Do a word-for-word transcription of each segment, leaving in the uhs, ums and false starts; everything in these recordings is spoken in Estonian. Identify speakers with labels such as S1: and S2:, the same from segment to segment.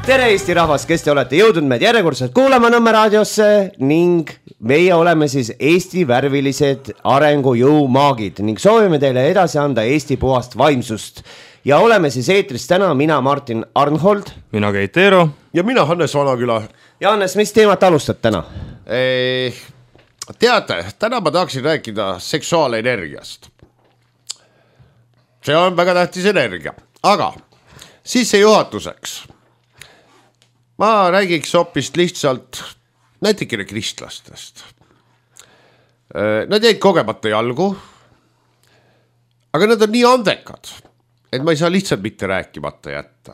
S1: tere Eesti rahvas, kes te olete jõudnud meid järjekordselt kuulama Nõmme raadiosse ning meie oleme siis Eesti värvilised arengujõumaagid ning soovime teile edasi anda Eesti puhast vaimsust. Ja oleme siis eetris täna mina Martin Arnhold,
S2: mina Keit Eero
S3: ja mina Hannes Vanaküla.
S1: Ja Hannes, mis teemat alustad täna?
S3: Eh, teate, täna ma tahaksin rääkida seksuaalenergiast. See on väga tähtis energia, aga sissejuhatuseks ma räägiks hoopis lihtsalt näitikene kristlastest. Nad jäid kogemata jalgu, aga nad on nii andekad, et ma ei saa lihtsalt mitte rääkimata jätta.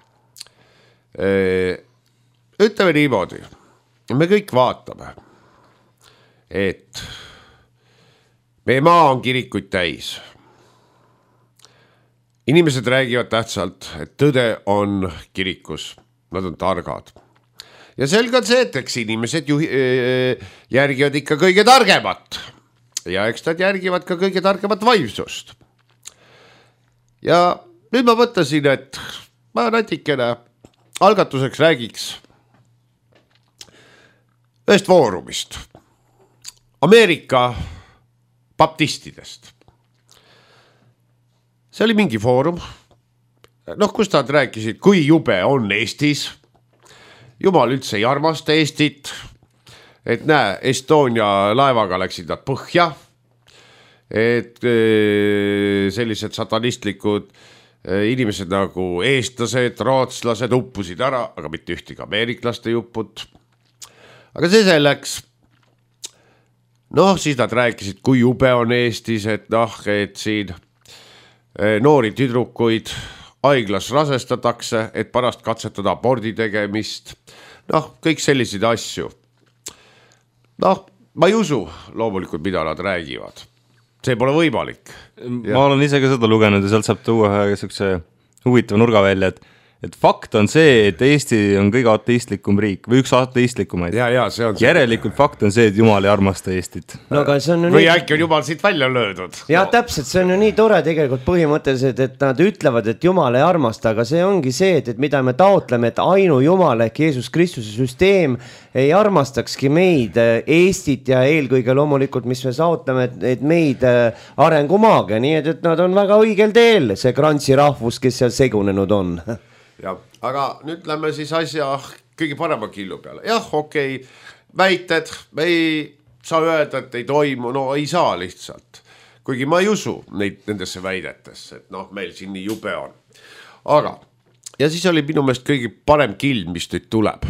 S3: Ütleme niimoodi, me kõik vaatame, et meie maa on kirikuid täis. Inimesed räägivad tähtsalt, et tõde on kirikus. Nad on targad. Ja selge on see, et eks inimesed juhi, järgivad ikka kõige targemat. Ja eks nad järgivad ka kõige targemat vaimsust. Ja nüüd ma mõtlesin, et ma natikene algatuseks räägiks ühest foorumist. Ameerika baptistidest. See oli mingi foorum. Noh, kus nad rääkisid, kui jube on Eestis. Jumal üldse ei armasta Eestit. Et näe, Estonia laevaga läksid nad põhja. Et sellised satanistlikud inimesed nagu eestlased, rootslased uppusid ära, aga mitte ühtegi ameeriklaste juppud. Aga see selleks. Noh, siis nad rääkisid, kui jube on Eestis, et noh, et siin noori tüdrukuid haiglas rasestatakse, et pärast katsetada abordi tegemist. Noh, kõik selliseid asju. Noh, ma ei usu loomulikult, mida nad räägivad. See pole võimalik.
S2: Ma ja. olen ise ka seda lugenud ja sealt saab tuua ühe huvitava nurga välja, et et fakt on see, et Eesti on kõige ateistlikum riik või üks ateistlikumaid.
S3: Ja, ja, see on
S2: järelikult see. Fakt on see, et Jumal ei armasta Eestit.
S1: No, aga see on
S3: või
S1: nii...
S3: äkki on Jumal siit välja löödud.
S1: Ja no. Täpselt, see on ju nii tore tegelikult põhimõtteliselt, et nad ütlevad, et Jumal ei armasta, aga see ongi see, et, et mida me taotleme, et ainu Jumal ehk Jeesus Kristuse süsteem ei armastakski meid, Eestit ja eelkõige loomulikult, mis me saotleme, et, et meid arengumaaga, nii et, et nad on väga õigel teel, see Krantsi rahvus, kes seal segunenud on.
S3: Ja, aga nüüd lähme siis asja kõige parema killu peale. Jah, okei, väited, me ei saa öelda, et ei toimu, no ei saa lihtsalt. Kuigi ma ei usu neid nendesse väidetesse, et noh, meil siin nii jube on. Aga, ja siis oli minu meelest kõige parem kill, mis nüüd tuleb.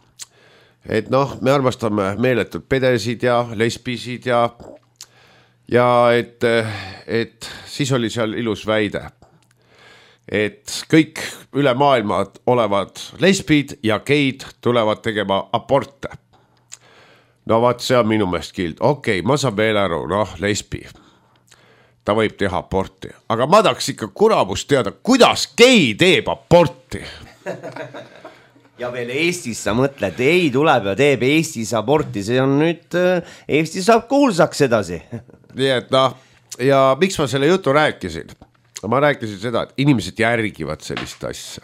S3: Et noh, me armastame meeletud pedesid ja lesbisid ja, ja et, et siis oli seal ilus väide. Et kõik üle maailma olevad lesbid ja geid tulevad tegema aborte. No vaat, see on minu meelest kild. Okei, ma saan veel aru, noh, lesbi. Ta võib teha aborti. Aga ma tahaks ikka kuramust teada, kuidas gei teeb aborti.
S1: Ja veel Eestis sa mõtled, ei tuleb ja teeb Eestis aborti. See on nüüd, Eesti saab kuulsaks edasi.
S3: Nii et noh, ja miks ma selle jutu rääkisin? Ma rääkisin seda, et inimesed järgivad sellist asja.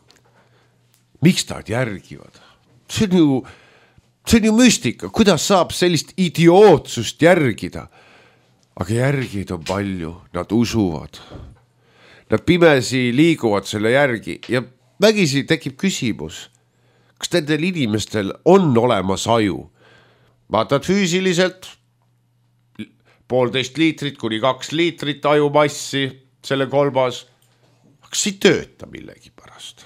S3: Miks nad järgivad? See on ju, see on ju müstika. Kuidas saab sellist idiootsust järgida? Aga järgid on palju, nad usuvad. Nad pimesi liiguvad selle järgi ja vägisi tekib küsimus. Kas nendel inimestel on olemas aju? Vaatad füüsiliselt poolteist liitrit kuni kaks liitrit ajumassi, selle kolmas, aga see ei tööta millegi pärast.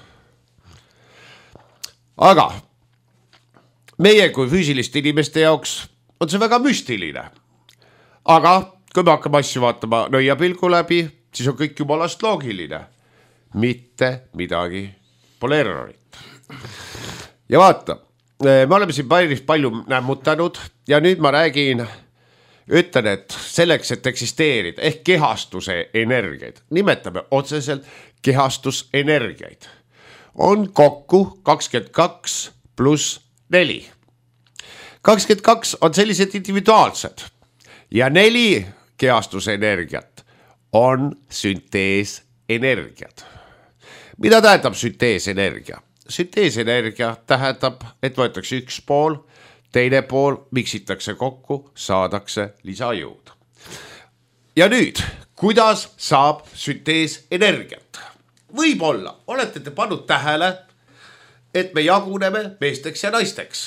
S3: Aga meie kui füüsiliste inimeste jaoks on see väga müstiline. Aga kui me hakkame asju vaatama nõiapilgu läbi, siis on kõik jumalast loogiline. Mitte midagi pole errorit. Ja vaata, me oleme siin päris palju nämmutanud ja nüüd ma räägin... Ütlen, et selleks, et eksisteerida ehk kehastuse energiaid, nimetame otseselt kehastusenergiaid, on kokku kakskümmend kaks pluss neli. kakskümmend kaks on sellised individuaalsed ja neli kehastusenergiat on sünteesenergiad. Mida tähendab sünteesenergia? sünteesenergia tähendab, et võetakse üks pool, teine pool miksitakse kokku, saadakse lisajõud. Ja nüüd, kuidas saab sünteesenergiat? Võib-olla olete te pannud tähele, et me jaguneme meesteks ja naisteks.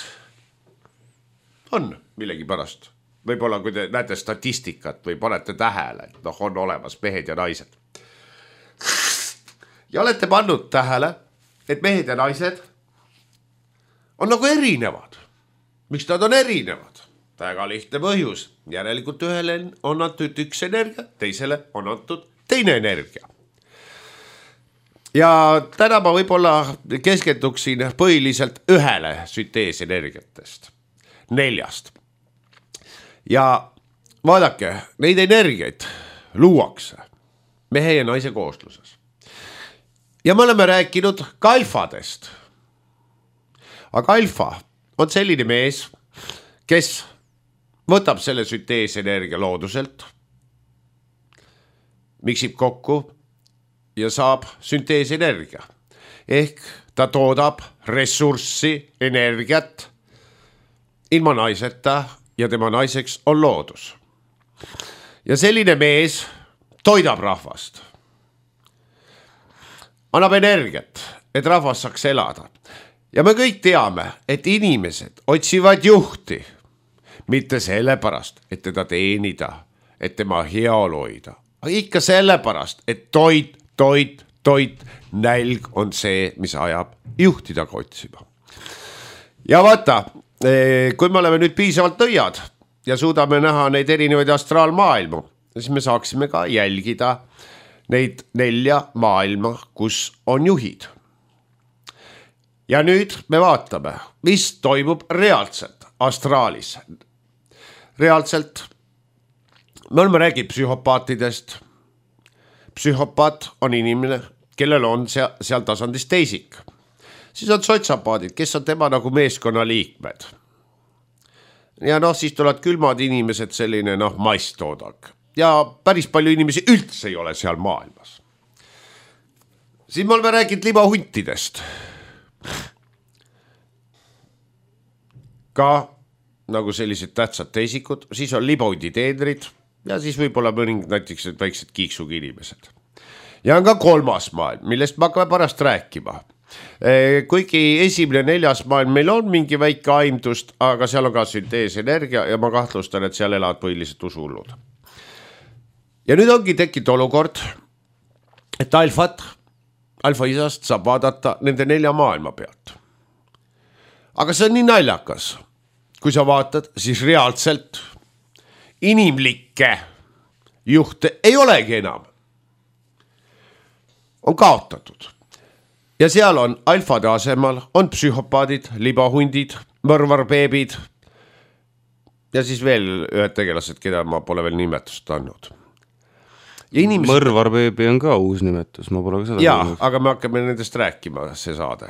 S3: On millegi pärast. Võib-olla kui te näete statistikat või panete tähele, et noh, on olemas mehed ja naised. Ja olete pannud tähele, et mehed ja naised on nagu erinevad. Miks nad on erinevad? Väga lihtne põhjus. Järelikult ühele on antud üks energia, teisele on antud teine energia. Ja täna ma võib-olla keskenduksin põhiliselt ühele sünteesenergiatest, neljast. Ja vaadake, neid energiaid luuakse mehe ja naise koosluses. Ja me oleme rääkinud ka alfadest. Aga alfa on selline mees, kes võtab selle sünteesenergia looduselt, miksib kokku ja saab sünteesenergia. Ehk ta toodab ressurssi, energiat ilma naiseta ja tema naiseks on loodus. Ja selline mees toidab rahvast. Annab energiat, et rahvas saaks elada. Ja me kõik teame, et inimesed otsivad juhti, mitte sellepärast, et teda teenida, et tema heaolu hoida. Aga ikka sellepärast, et toit, toit, toit, nälg on see, mis ajab juhtida otsima. Ja vaata, kui me oleme nüüd piisavalt nõiad ja suudame näha neid erinevaid astraalmaailmu, siis me saaksime ka jälgida neid nelja maailma, kus on juhid. Ja nüüd me vaatame, mis toimub reaalselt astraalis. Reaalselt me oleme räägib psühhopaatidest. Psühhopaat on inimene, kellel on seal, seal tasandis teisik. Siis on sotsiopaadid, kes on tema nagu meeskonna liikmed. Ja noh, siis tulevad külmad inimesed, selline noh, masstoodak. Ja päris palju inimesi üldse ei ole seal maailmas. Siin me oleme rääkinud libahuntidest. Ka nagu sellised tähtsad teisikud, siis on libahundi teenrid ja siis võib-olla mõningad näiteks väiksed kiiksugi inimesed. Ja on ka kolmas maailm, millest me hakkame pärast rääkima. Kuigi esimene neljas maailm meil on mingi väike aimdust, aga seal on ka sünteesenergia ja ma kahtlustan, et seal elavad põhiliselt usuhullud. Ja nüüd ongi tekkinud olukord, et alfat, alfa isast saab vaadata nende nelja maailma pealt. Aga see on nii naljakas. Kui sa vaatad, siis reaalselt inimlikke juhte ei olegi enam. On kaotatud. Ja seal on alfade asemal, on psühhopaadid, libahundid, mõrvarbeebid ja siis veel ühed tegelased, keda ma pole veel nimetust andnud. Inimesed...
S2: Mõrvarbeebi on ka uus nimetus, ma pole ka seda.
S3: Jaa, kuulnud. Aga me hakkame nendest rääkima, see saade.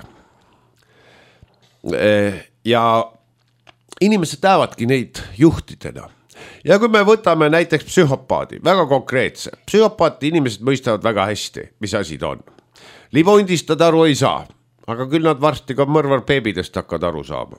S3: Ja inimesed näevadki neid juhtidena. Ja kui me võtame näiteks psühhopaadi, väga konkreetse, psühhopaati inimesed mõistavad väga hästi, mis asi ta on. Libahundist nad aru ei saa, aga küll nad varsti ka mõrvarbeebidest hakkavad aru saama.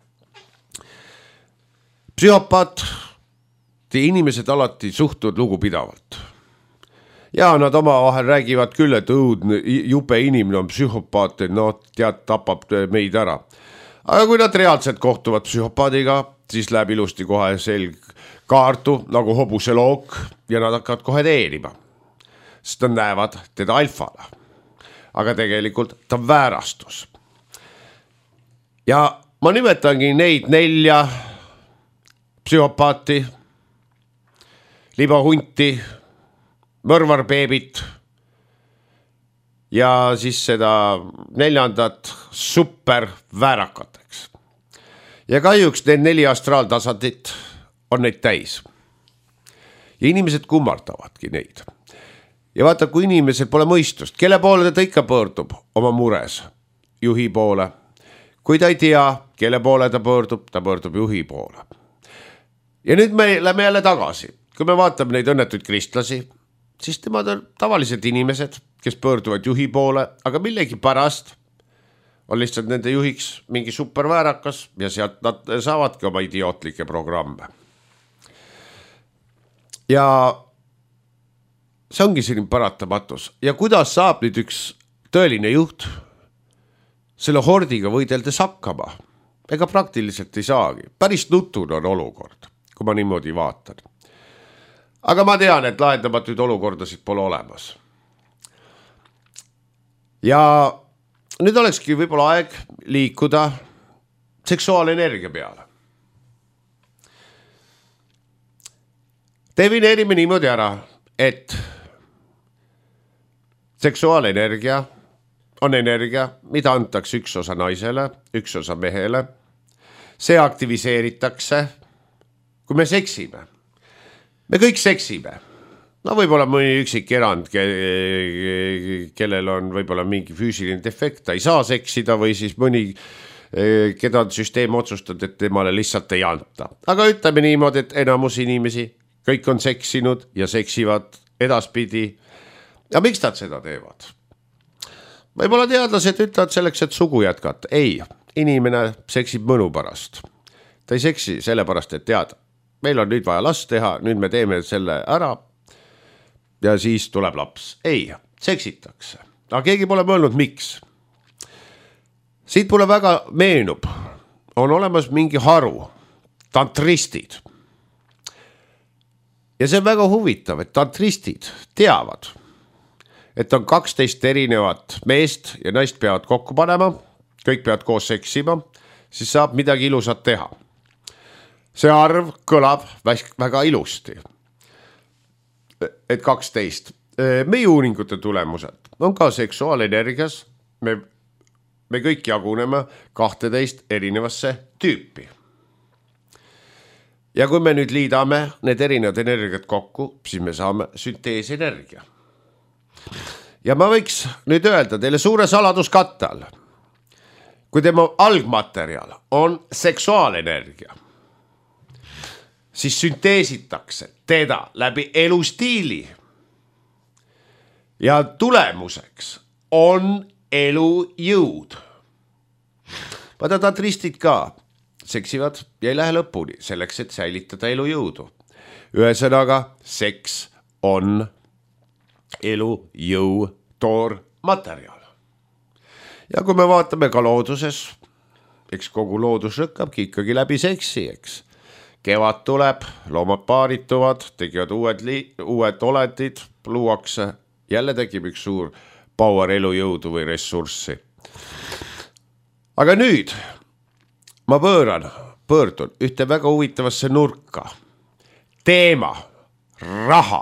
S3: Psühhopaat, inimesed alati suhtuvad lugupidavalt. Ja nad oma vahel räägivad küll, et õudne, jube inimene on psühhopaat, no tead, tapab meid ära. Aga kui nad reaalselt kohtuvad psühhopaadiga, siis läheb ilusti kohe selg kaartu nagu hobuse look ja nad hakkavad kohe teenima. Sest nad näevad teda alfana. Aga tegelikult ta on väärastus. Ja ma nimetangi neid nelja psühhopaati, libahunti, mõrvarbeebit ja siis seda neljandat super väärakateks. Ja kahjuks need neli astraaltasandit on neid täis. Ja inimesed kummardavadki neid. Ja vaata, kui inimesel pole mõistust, kelle poole ta ikka pöördub oma mures, juhi poole. Kui ta ei tea, kelle poole ta pöördub, ta pöördub juhi poole. Ja nüüd me lähme jälle tagasi. Kui me vaatame neid õnnetuid kristlasi, siis temad on tavalised inimesed, kes pöörduvad juhi poole, aga millegi pärast on lihtsalt nende juhiks mingi superväärakas ja sealt nad saavadki oma idiootlikke programme. Ja see ongi selline paratamatus ja kuidas saab nüüd üks tõeline juht selle hordiga võideldes hakkama? Ega praktiliselt ei saagi. Päris nutun on olukord, kui ma niimoodi vaatan. Aga ma tean, et lahendamatuid olukordasid pole olemas. Ja nüüd olekski võib-olla aeg liikuda seksuaalenergia peale. Defineerime niimoodi ära, et seksuaalenergia on energia, mida antakse üks osa naisele, üks osa mehele. See aktiviseeritakse, kui me seksime. Me kõik seksime. No võib-olla mõni üksik erand, kellel on võib-olla mingi füüsiline defekt, ta ei saa seksida või siis mõni, keda süsteem otsustab, et temale lihtsalt ei anta. Aga ütleme niimoodi, et enamus inimesi, kõik on seksinud ja seksivad edaspidi. Ja miks nad seda teevad? Võib-olla teadlased ütlevad selleks, et sugu jätkata. Ei, inimene seksib mõnu pärast. Ta ei seksi sellepärast, et teada. Meil on nüüd vaja last teha, nüüd me teeme selle ära ja siis tuleb laps. Ei, seksitakse. Aga keegi pole mõelnud, miks. Siit pole väga meenub. On olemas mingi haru. Tantristid. Ja see on väga huvitav, et tantristid teavad, et on kaksteist erinevat meest ja naist peavad kokku panema, kõik peavad koos seksima, siis saab midagi ilusat teha. See arv kõlab väga ilusti. Et kaksteist. Meie uuringute tulemused on ka seksuaalenergias. Me, me kõik jaguneme kahteteist erinevasse tüüpi. Ja kui me nüüd liidame need erinevad energiat kokku, siis me saame sünteesenergia. Ja ma võiks nüüd öelda teile suure saladuskatte all. Kui tema algmaterjal on seksuaalenergia, siis sünteesitakse teda läbi elustiili. Ja tulemuseks on elujõud. Vaata tantristid ka seksivad ja ei lähe lõpuni selleks, et säilitada elujõudu. Ühesõnaga, seks on elujõu toor materjal. Ja kui me vaatame ka looduses, eks kogu loodus rõkkabki ikkagi läbi seksi, eks. Kevad tuleb, loomad paarituvad, tegivad uued, li- uued olendid, luuakse, jälle tekib üks suur power elujõudu või ressurssi. Aga nüüd ma pööran, pöördun ühte väga huvitavasse nurka. Teema, raha.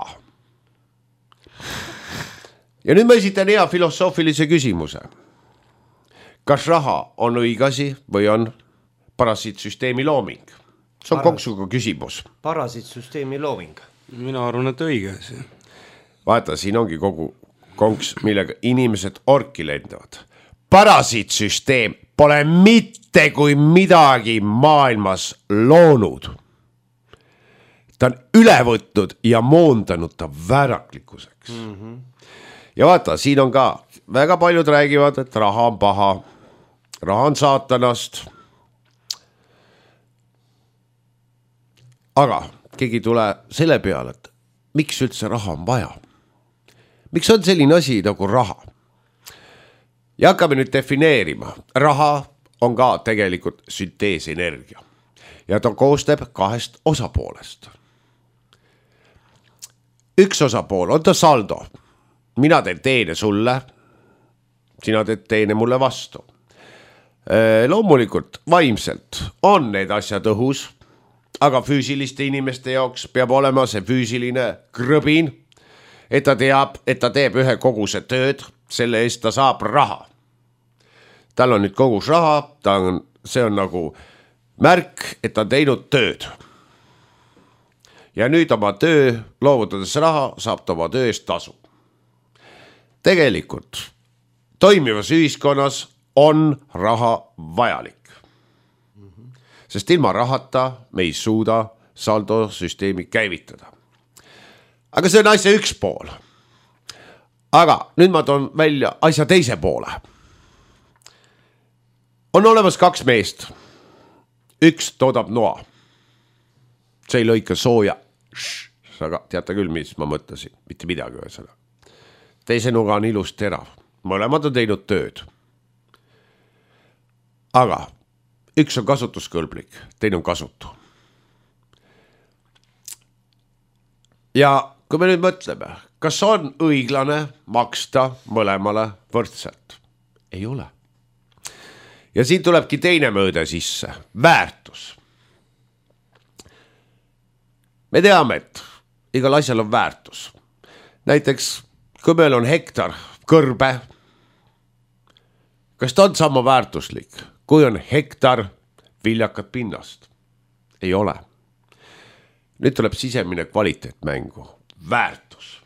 S3: Ja nüüd ma esitan hea filosoofilise küsimuse. Kas raha on õigasi või on parasiitsüsteemi looming? See on Paras... konksuga küsimus.
S1: Parasiitsüsteemi looming.
S2: Mina arvan, et õigasi.
S3: Vaata, siin ongi kogu konks, millega inimesed orki lendavad. Parasiitsüsteem pole mitte kui midagi maailmas loonud. Ta on üle võtnud ja moondanud ta vääraklikkuseks. Mm-hmm. Ja vaata, siin on ka, väga paljud räägivad, et raha on paha, raha on saatanast. Aga keegi tule selle peale, et miks üldse raha on vaja? Miks on selline asi nagu raha? Ja hakkame nüüd defineerima. Raha on ka tegelikult sünteesenergia. Ja ta koosneb kahest osapoolest. Üks osapool on ta saldo. Mina teen teene sulle, sina teed teene mulle vastu. Loomulikult vaimselt on need asjad õhus, aga füüsiliste inimeste jaoks peab olema see füüsiline krõbin, et ta teab, et ta teeb ühe koguse tööd, selle eest ta saab raha. Tal on nüüd kogus raha, ta on, see on nagu märk, et ta on teinud tööd. Ja nüüd oma töö, loovutades raha, saab ta oma töö eest tasu. Tegelikult toimivas ühiskonnas on raha vajalik. Sest ilma rahata me ei suuda saldosüsteemi käivitada. Aga see on asja üks pool. Aga nüüd ma toon välja asja teise poole. on olemas kaks meest. Üks toodab noa. See ei lõika sooja. Aga teate küll, mis ma mõtlesin. Mitte midagi ühesõna. Teise nuga on ilus terav. Mõlemad on teinud tööd. Aga üks on kasutuskõlblik, teine on kasutu. Ja kui me nüüd mõtleme, kas on õiglane maksta mõlemale võrdselt? Ei ole. Ja siin tulebki teine mõõde sisse, väärtus. Me teame, et igal asjal on väärtus. Näiteks, kui meil on hektar kõrbe, kas ta on sama väärtuslik, kui on hektar viljakat pinnast? Ei ole. Nüüd tuleb sisemine kvaliteet mängu, väärtus.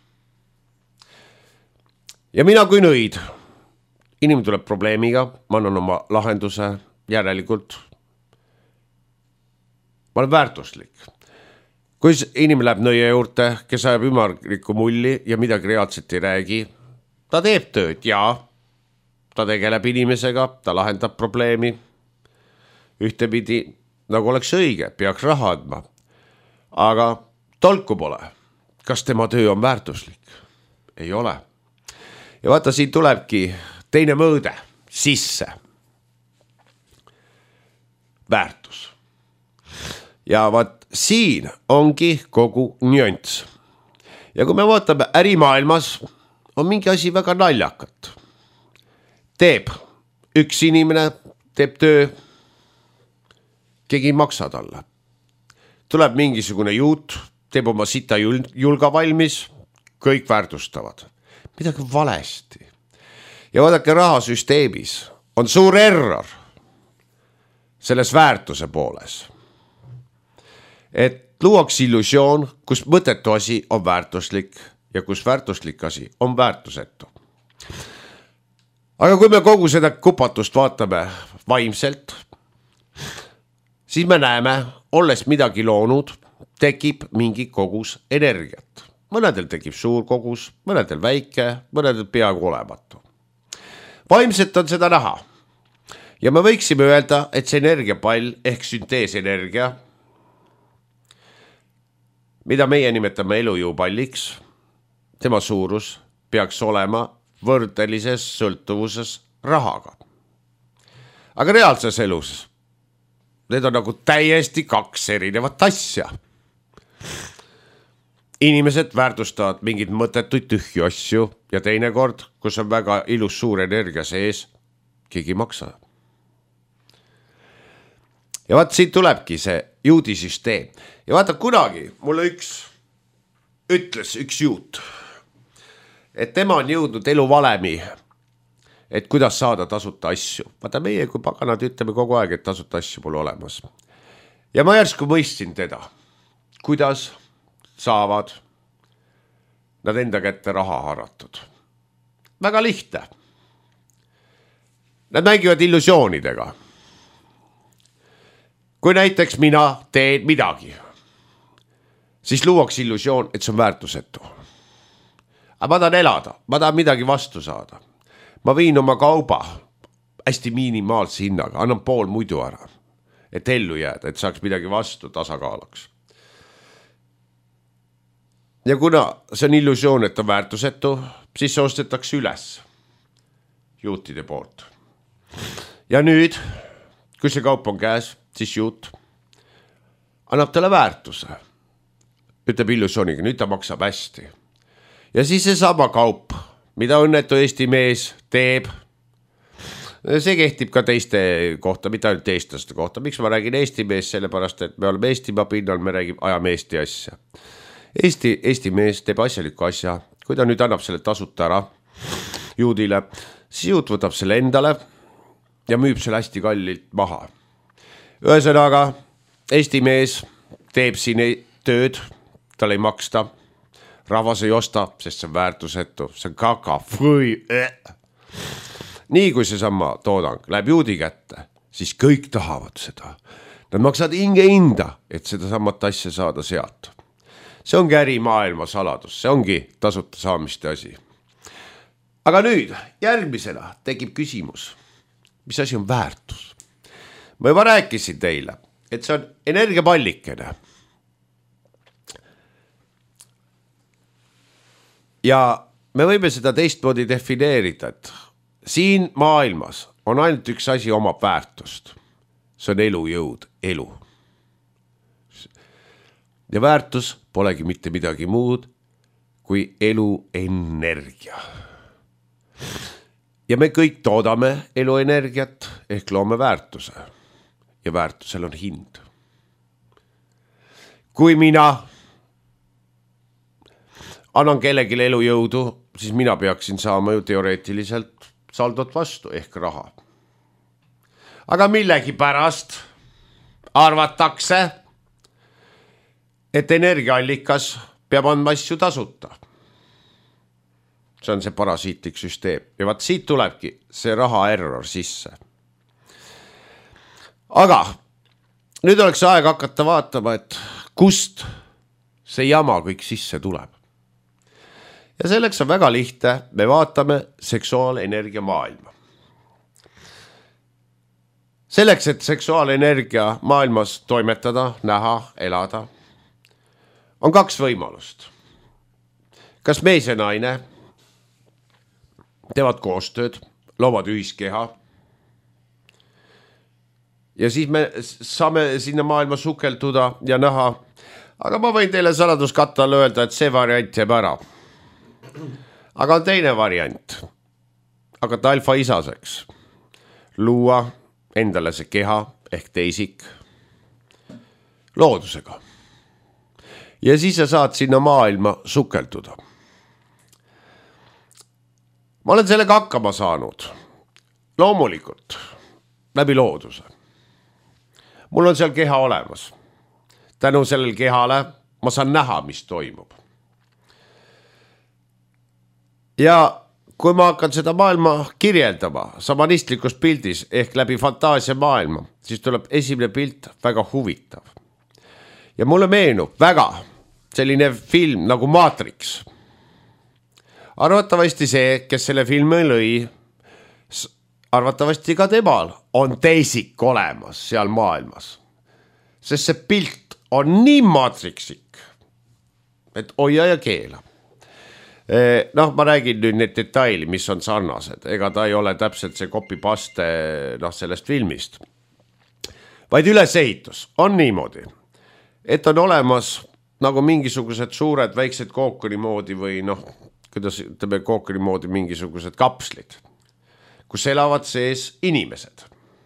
S3: Ja mina kui nõid, inimene tuleb probleemiga, ma annan oma lahenduse järelikult. Ma olen väärtuslik. Kui inimene läheb nõie juurde, kes ajab ümarlikku mulli ja midagi reaalselt ei räägi, ta teeb tööd ja ta tegeleb inimesega, ta lahendab probleemi. Ühtepidi, nagu oleks õige, peaks raha andma. Aga tolku pole. Kas tema töö on väärtuslik? Ei ole. Ja vaata, siin tulebki teine mõõde sisse. Väärtus. Ja vaat siin ongi kogu nüanss. Ja kui me vaatame ärimaailmas, on mingi asi väga naljakat. Teeb üks inimene, teeb töö, keegi ei maksa talle. Tuleb mingisugune juut, teeb oma sita julga valmis, kõik väärtustavad. Midagi valesti. Ja vaadake, rahasüsteemis on suur error selles väärtuse pooles. Et luuaks illusioon, kus mõttetu asi on väärtuslik ja kus väärtuslik asi on väärtusetu. Aga kui me kogu seda kupatust vaatame vaimselt, siis me näeme, olles midagi loonud, tekib mingi kogus energiat. Mõnedel tekib suur kogus, mõnedel väike, mõnedel peaaegu olematu. Vaimselt on seda näha. Ja me võiksime öelda, et see energiapall ehk sünteesenergia, mida meie nimetame elujõupalliks, tema suurus peaks olema võrdelises sõltuvuses rahaga. Aga reaalses elus need on nagu täiesti kaks erinevat asja. Inimesed väärtustavad mingid mõttetuid tühju asju ja teinekord, kus on väga ilus suur energia sees, keegi ei maksa. Ja vaat siin tulebki see juudisüsteem. Ja vaata, kunagi mulle üks ütles üks juut, et tema on jõudnud elu valemi, et kuidas saada tasuta asju. Vaata, meie kui paganad ütleme kogu aeg, et tasuta asju pole olemas. Ja ma järsku mõistsin teda, kuidas saavad nad enda kätte raha haratud. Väga lihtne. Nad mängivad illusioonidega. Kui näiteks mina teen midagi, siis luuaks illusioon, et see on väärtusetu. Aga ma tahan elada, ma tahan midagi vastu saada. Ma viin oma kauba hästi minimaalse hinnaga, annan pool muidu ära, et ellu jääda, et saaks midagi vastu tasakaalaks. Ja kuna see on illusioon, et on väärtusetu, siis see ostetakse üles juutide poolt. Ja nüüd, kui see kaup on käes, siis juut annab talle väärtuse. Ütleb illusiooniga, nüüd ta maksab hästi. Ja siis see sama kaup, mida õnnetu Eesti mees teeb, see kehtib ka teiste kohta, mitte ainult eestlaste kohta. Miks ma räägin Eesti mees? Sellepärast, et me oleme Eestimaa pinnal, me räägime ajame Eesti asja. Eesti, Eesti mees teeb asjaliku asja, kui ta nüüd annab selle tasuta ära juudile, siis juut võtab selle endale ja müüb selle hästi kallilt maha. Ühesõnaga, Eesti mees teeb siin tööd, tal ei maksta, rahvas ei osta, sest see on väärtusetu, see on kaka, või. Nii kui see sama toodang läheb juudi kätte, siis kõik tahavad seda. Nad maksavad hinge hinda, et seda samat asja saada sealt. See ongi ärimaailma saladus, see ongi tasuta saamiste asi. Aga nüüd järgmisena tekib küsimus, mis asi on väärtus? ma juba rääkisin teile, et see on energiapallikene. Ja me võime seda teistmoodi defineerida, et siin maailmas on ainult üks asi omab väärtust. See on elujõud, elu. Ja väärtus polegi mitte midagi muud kui eluenergia. Ja me kõik toodame eluenergiat ehk loome väärtuse. Ja väärtusel on hind. Kui mina annan kellelegi elujõudu, siis mina peaksin saama ju teoreetiliselt saldot vastu ehk raha. Aga millegi pärast arvatakse, et energiaallikas peab andma asju tasuta. See on see parasiitlik süsteem. Ja vaat siit tulebki see raha error sisse. Aga nüüd oleks aeg hakata vaatama, et kust see jama kõik sisse tuleb. Ja selleks on väga lihtne, me vaatame seksuaalenergia maailma. Selleks, et seksuaalenergia maailmas toimetada, näha, elada, on kaks võimalust. Kas mees ja naine teevad koostööd, loovad ühiskeha ja siis me saame sinna maailma sukelduda ja näha, aga ma võin teile saladuskatte all öelda, et see variant jääb ära. Aga on teine variant, hakata alfa isaseks, luua endale see keha ehk teisik loodusega. Ja siis sa saad sinna maailma sukelduda. Ma olen sellega hakkama saanud. Loomulikult, läbi looduse. Mul on seal keha olemas. Tänu sellel kehale ma saan näha, mis toimub. Ja kui ma hakkan seda maailma kirjeldama samanistlikus pildis ehk läbi fantaasia maailma, siis tuleb esimene pilt väga huvitav. Ja mulle meenub väga selline film nagu Matrix. Arvatavasti see, kes selle filmi lõi, arvatavasti ka temal on teisik olemas seal maailmas. Sest see pilt on nii matrixik, et hoia ja keela. Noh, ma räägin nüüd need detaili, mis on sarnased. Ega ta ei ole täpselt see copy-paste noh, sellest filmist. Vaid ülesehitus on niimoodi, et on olemas nagu mingisugused suured väiksed kookoni moodi või noh, kuidas ütleme kookoni moodi mingisugused kapslid, kus elavad sees inimesed.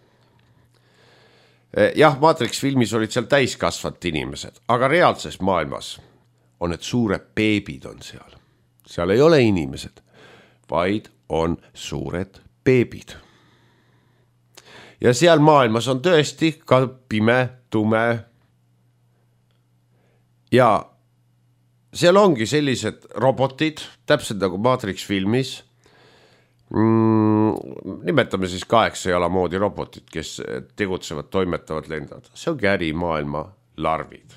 S3: Jah, Matrix filmis olid seal täiskasvat inimesed, aga reaalses maailmas on need suured beebid on seal. Seal ei ole inimesed, vaid on suured beebid. Ja seal maailmas on tõesti ka pime, tume. Ja seal ongi sellised robotid, täpselt nagu Matrix filmis. Mm, nimetame siis kaheksa jala moodi robotid, kes tegutsevad, toimetavad, lendavad. See ongi ärimaailma larvid.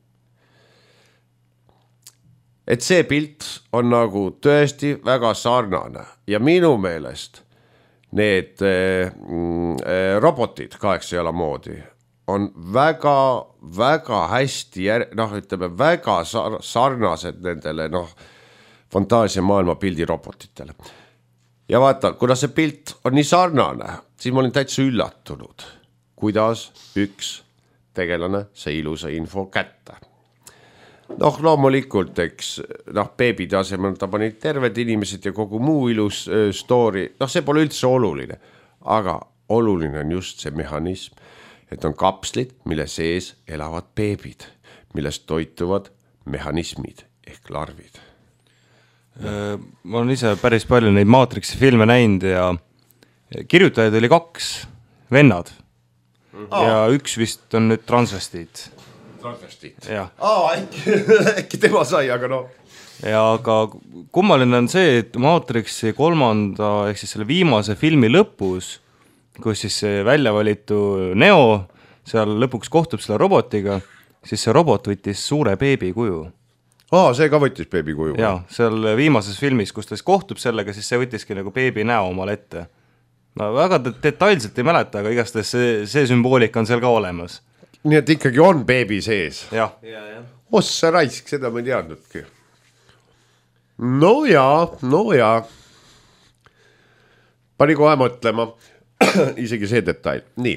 S3: Et see pilt on nagu tõesti väga sarnane ja minu meelest need mm, robotid kaheksa jala moodi on väga, väga hästi, noh ütleme väga sarnased nendele noh, fantaasia maailma pildi robotitele. Ja vaata, kuna see pilt on nii sarnane, siis ma olin täitsa üllatunud, kuidas üks tegelane see ilusa info kätte. Noh, loomulikult, eks, noh, beebide asemel ta pani terved inimesed ja kogu muu ilus äh, story, noh, see pole üldse oluline, aga oluline on just see mehhanism, et on kapslid, mille sees elavad beebid, millest toituvad mehhanismid ehk larvid.
S2: Ma olen ise päris palju neid Matrixi filme näinud ja kirjutajaid oli kaks vennad oh. Ja üks vist on nüüd transvestiit.
S3: Transvestiit.
S2: Aa,
S3: äkki, äkki tema sai, aga no.
S2: Ja aga kummaline on see, et Matrixi kolmanda ehk siis selle viimase filmi lõpus, kus siis see välja valitu Neo seal lõpuks kohtub selle robotiga, siis see robot võttis suure beebi kuju.
S3: Aa, see ka võttis beebi kuju.
S2: Jaa, seal viimases filmis, kus ta kohtub sellega, siis see võttiski nagu beebi näo omale ette. no väga detailselt ei mäleta, aga igastahes see, see sümboolika on seal ka olemas.
S3: Nii et ikkagi on beebi sees.
S2: Jah.
S3: Ossa raisk, seda ma ei teadnudki. No jaa, no jaa. Pani kohe mõtlema. Isegi see detail. Nii.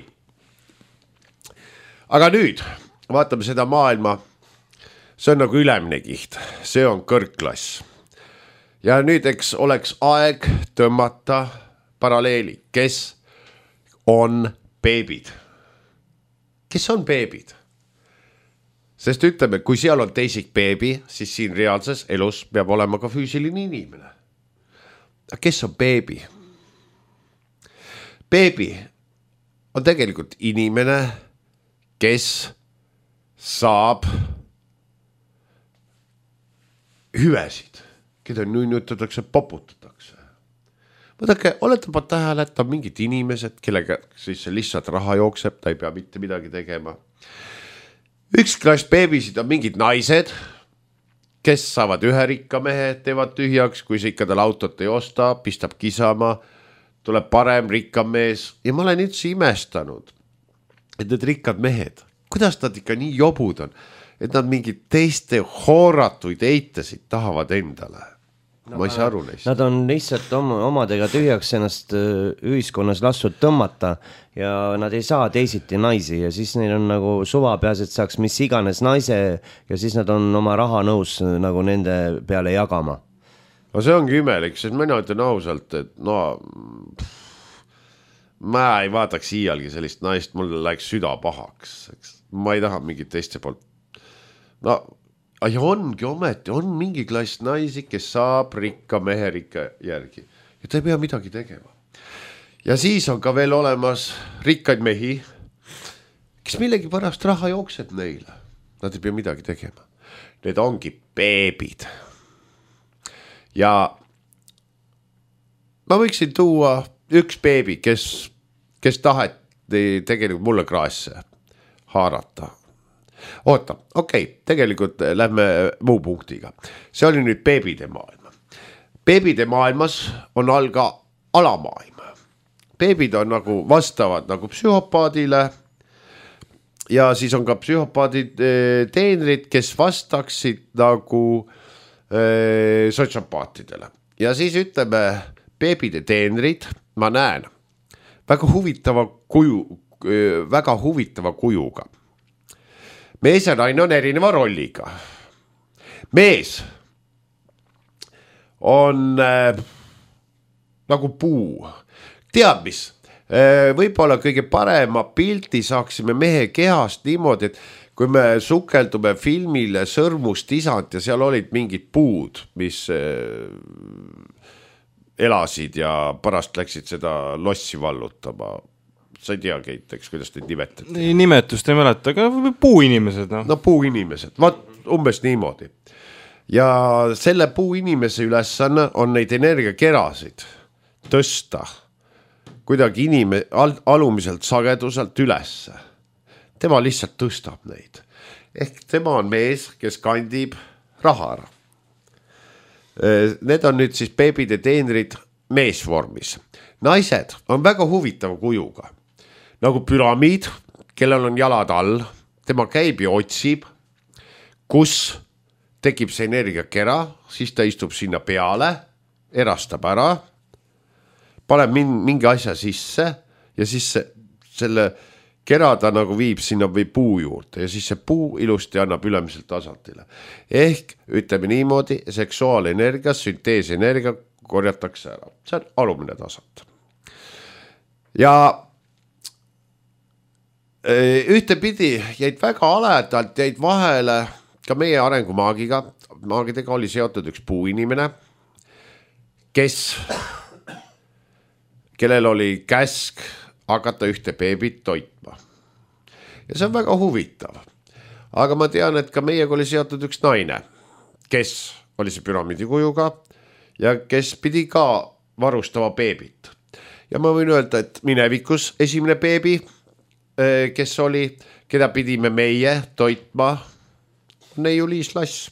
S3: Aga nüüd vaatame seda maailma. See on nagu ülemine kiht. See on kõrgklass. Ja nüüd eks oleks aeg tõmmata paralleeli. Kes on beebid? Kes on beebid? Sest ütleme, kui seal on teisik beebi, siis siin reaalses elus peab olema ka füüsiline inimene. Aga kes on beebi? Beebi on tegelikult inimene, kes saab hüvesid, keda nunnutatakse, poputatakse. Võtake, olete pa tähele, et on mingid inimesed, kellega siis lihtsalt raha jookseb, ta ei pea mitte midagi tegema. Üks klass beebisid on mingid naised, kes saavad ühe rikka mehe, teevad tühjaks, kui see ikka tal autot ei osta, pistab kisama, tuleb parem rikkam mees. Ja ma olen üldse imestanud, et need rikkad mehed, kuidas nad ikka nii jobud on, et nad mingid teiste hooratuid eitasid tahavad endale. No, ma ei saa aru neist.
S1: Nad on lihtsalt oma, omadega tühjaks ennast ühiskonnas lastud tõmmata ja nad ei saa teisiti naisi ja siis neil on nagu suva peas, et saaks mis iganes naise ja siis nad on oma raha nõus nagu nende peale jagama.
S3: No see ongi imelik, sest mina ütlen ausalt, et no ma ei vaataks iialgi sellist naist, mul läheks süda pahaks. Ma ei taha mingit teiste poolt. No ja ongi ometi, on mingi klass naisi, kes saab rikka mehe rikka järgi. Ja ta ei pea midagi tegema. Ja siis on ka veel olemas rikkaid mehi, kes millegi pärast raha jookseb neile. Nad ei pea midagi tegema. Need ongi beebid. Ja ma võiksin tuua üks beebi, kes, kes taheti tegelikult mulle kraasse haarata. Oota, okei, okay, tegelikult lähme muu punktiga. See oli nüüd beebide maailma. Beebide maailmas on all ka alamaailm. Beebid on nagu vastavad nagu psühhopaadile ja siis on ka psühhopaadid teenrid, kes vastaksid nagu äh, sotsiopaatidele. Ja siis ütleme, beebide teenrid, ma näen, väga huvitava kuju, väga huvitava kujuga. Mees ja naine on erineva rolliga. Mees on äh, nagu puu. Tead mis? Äh, võib-olla kõige parema pildi saaksime mehe kehast niimoodi, et kui me sukeldume filmile Sõrmust isand ja seal olid mingid puud, mis äh, elasid ja pärast läksid seda lossi vallutama. Sa ei tea, Keit, eks, kuidas neid nimetati?
S2: Nimetust ei mäleta, aga puuinimesed. No,
S3: no puuinimesed, vaat umbes niimoodi. Ja selle puuinimese ülesanne on neid energiakerasid tõsta kuidagi inime, al, alumiselt sageduselt ülesse. Tema lihtsalt tõstab neid. Ehk tema on mees, kes kandib raha ära. Need on nüüd siis beebide teenrid meesvormis. Naised on väga huvitava kujuga. Nagu püramiid, kellel on jalad all, tema käib ja otsib, kus tekib see energiakera, siis ta istub sinna peale, erastab ära, paneb mingi asja sisse ja siis see, selle kera ta nagu viib sinna või puu juurde ja siis see puu ilusti annab ülemiselt tasandile. Ehk ütleme niimoodi, seksuaalenergia, sünteesenergia korjatakse ära. See on alumine tasand. Ja ühtepidi jäid väga aledalt, jäid vahele ka meie arengumaagiga. Maagidega oli seotud üks puuinimene, kes, kellel oli käsk hakata ühte beebit toitma. Ja see on väga huvitav. Aga ma tean, et ka meiega oli seotud üks naine, kes oli see püramiidi kujuga ja kes pidi ka varustama beebit. Ja ma võin öelda, et minevikus esimene beebi, kes oli, keda pidime meie toitma, neiu Liis Lass.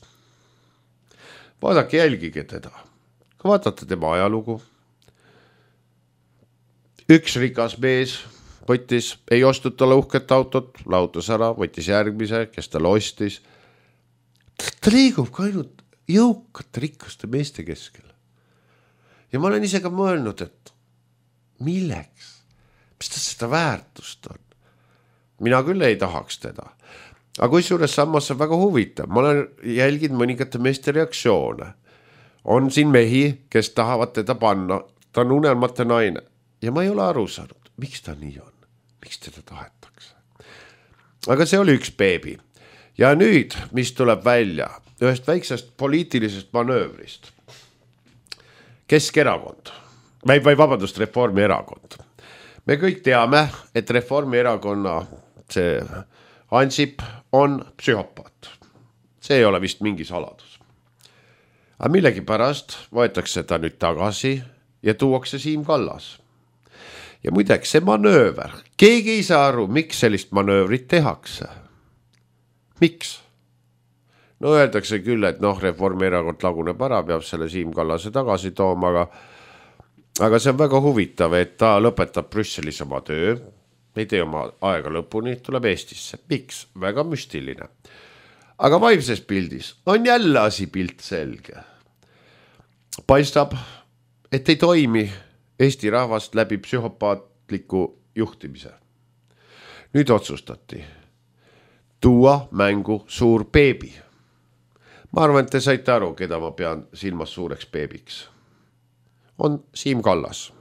S3: Vaadake, jälgige teda. Vaatate tema ajalugu. üks rikas mees võttis, ei ostnud talle uhket autot, lahutas ära, võttis järgmise, kes talle ostis. Ta liigub ka ainult jõukate rikkaste meeste keskel. Ja ma olen ise ka mõelnud, et milleks? Mis ta seda väärtust on? Mina küll ei tahaks teda. Aga kui suures sammas on väga huvitav. Ma olen jälginud mõningate meeste reaktsioone. On siin mehi, kes tahavad teda panna. Ta on unelmate naine. Ja ma ei ole aru saanud, miks ta nii on. Miks teda tahetakse. Aga see oli üks beebi. Ja nüüd, mis tuleb välja ühest väiksest poliitilisest manöövrist. Keskerakond. Või, või vabandust, Reformierakond. Me kõik teame, et Reformierakonna see Ansip on psühhopaat. See ei ole vist mingi saladus. Aga millegi pärast võetakse ta nüüd tagasi ja tuuakse Siim Kallas. Ja muideks see manööver. Keegi ei saa aru, miks sellist manöövrit tehakse. Miks? No öeldakse küll, et noh, Reformierakond laguneb ära, peab selle Siim Kallase tagasi tooma, aga Aga see on väga huvitav, et ta lõpetab Brüsselis oma töö, ei tee oma aega lõpuni, tuleb Eestisse. Miks? Väga müstiline. Aga vaimses pildis on jälle asi pilt selge. Paistab, et ei toimi Eesti rahvast läbi psühhopaatliku juhtimise. Nüüd otsustati tuua mängu suur beebi. Ma arvan, et te saite aru, keda ma pean silmas suureks beebiks. On Siim Kallas.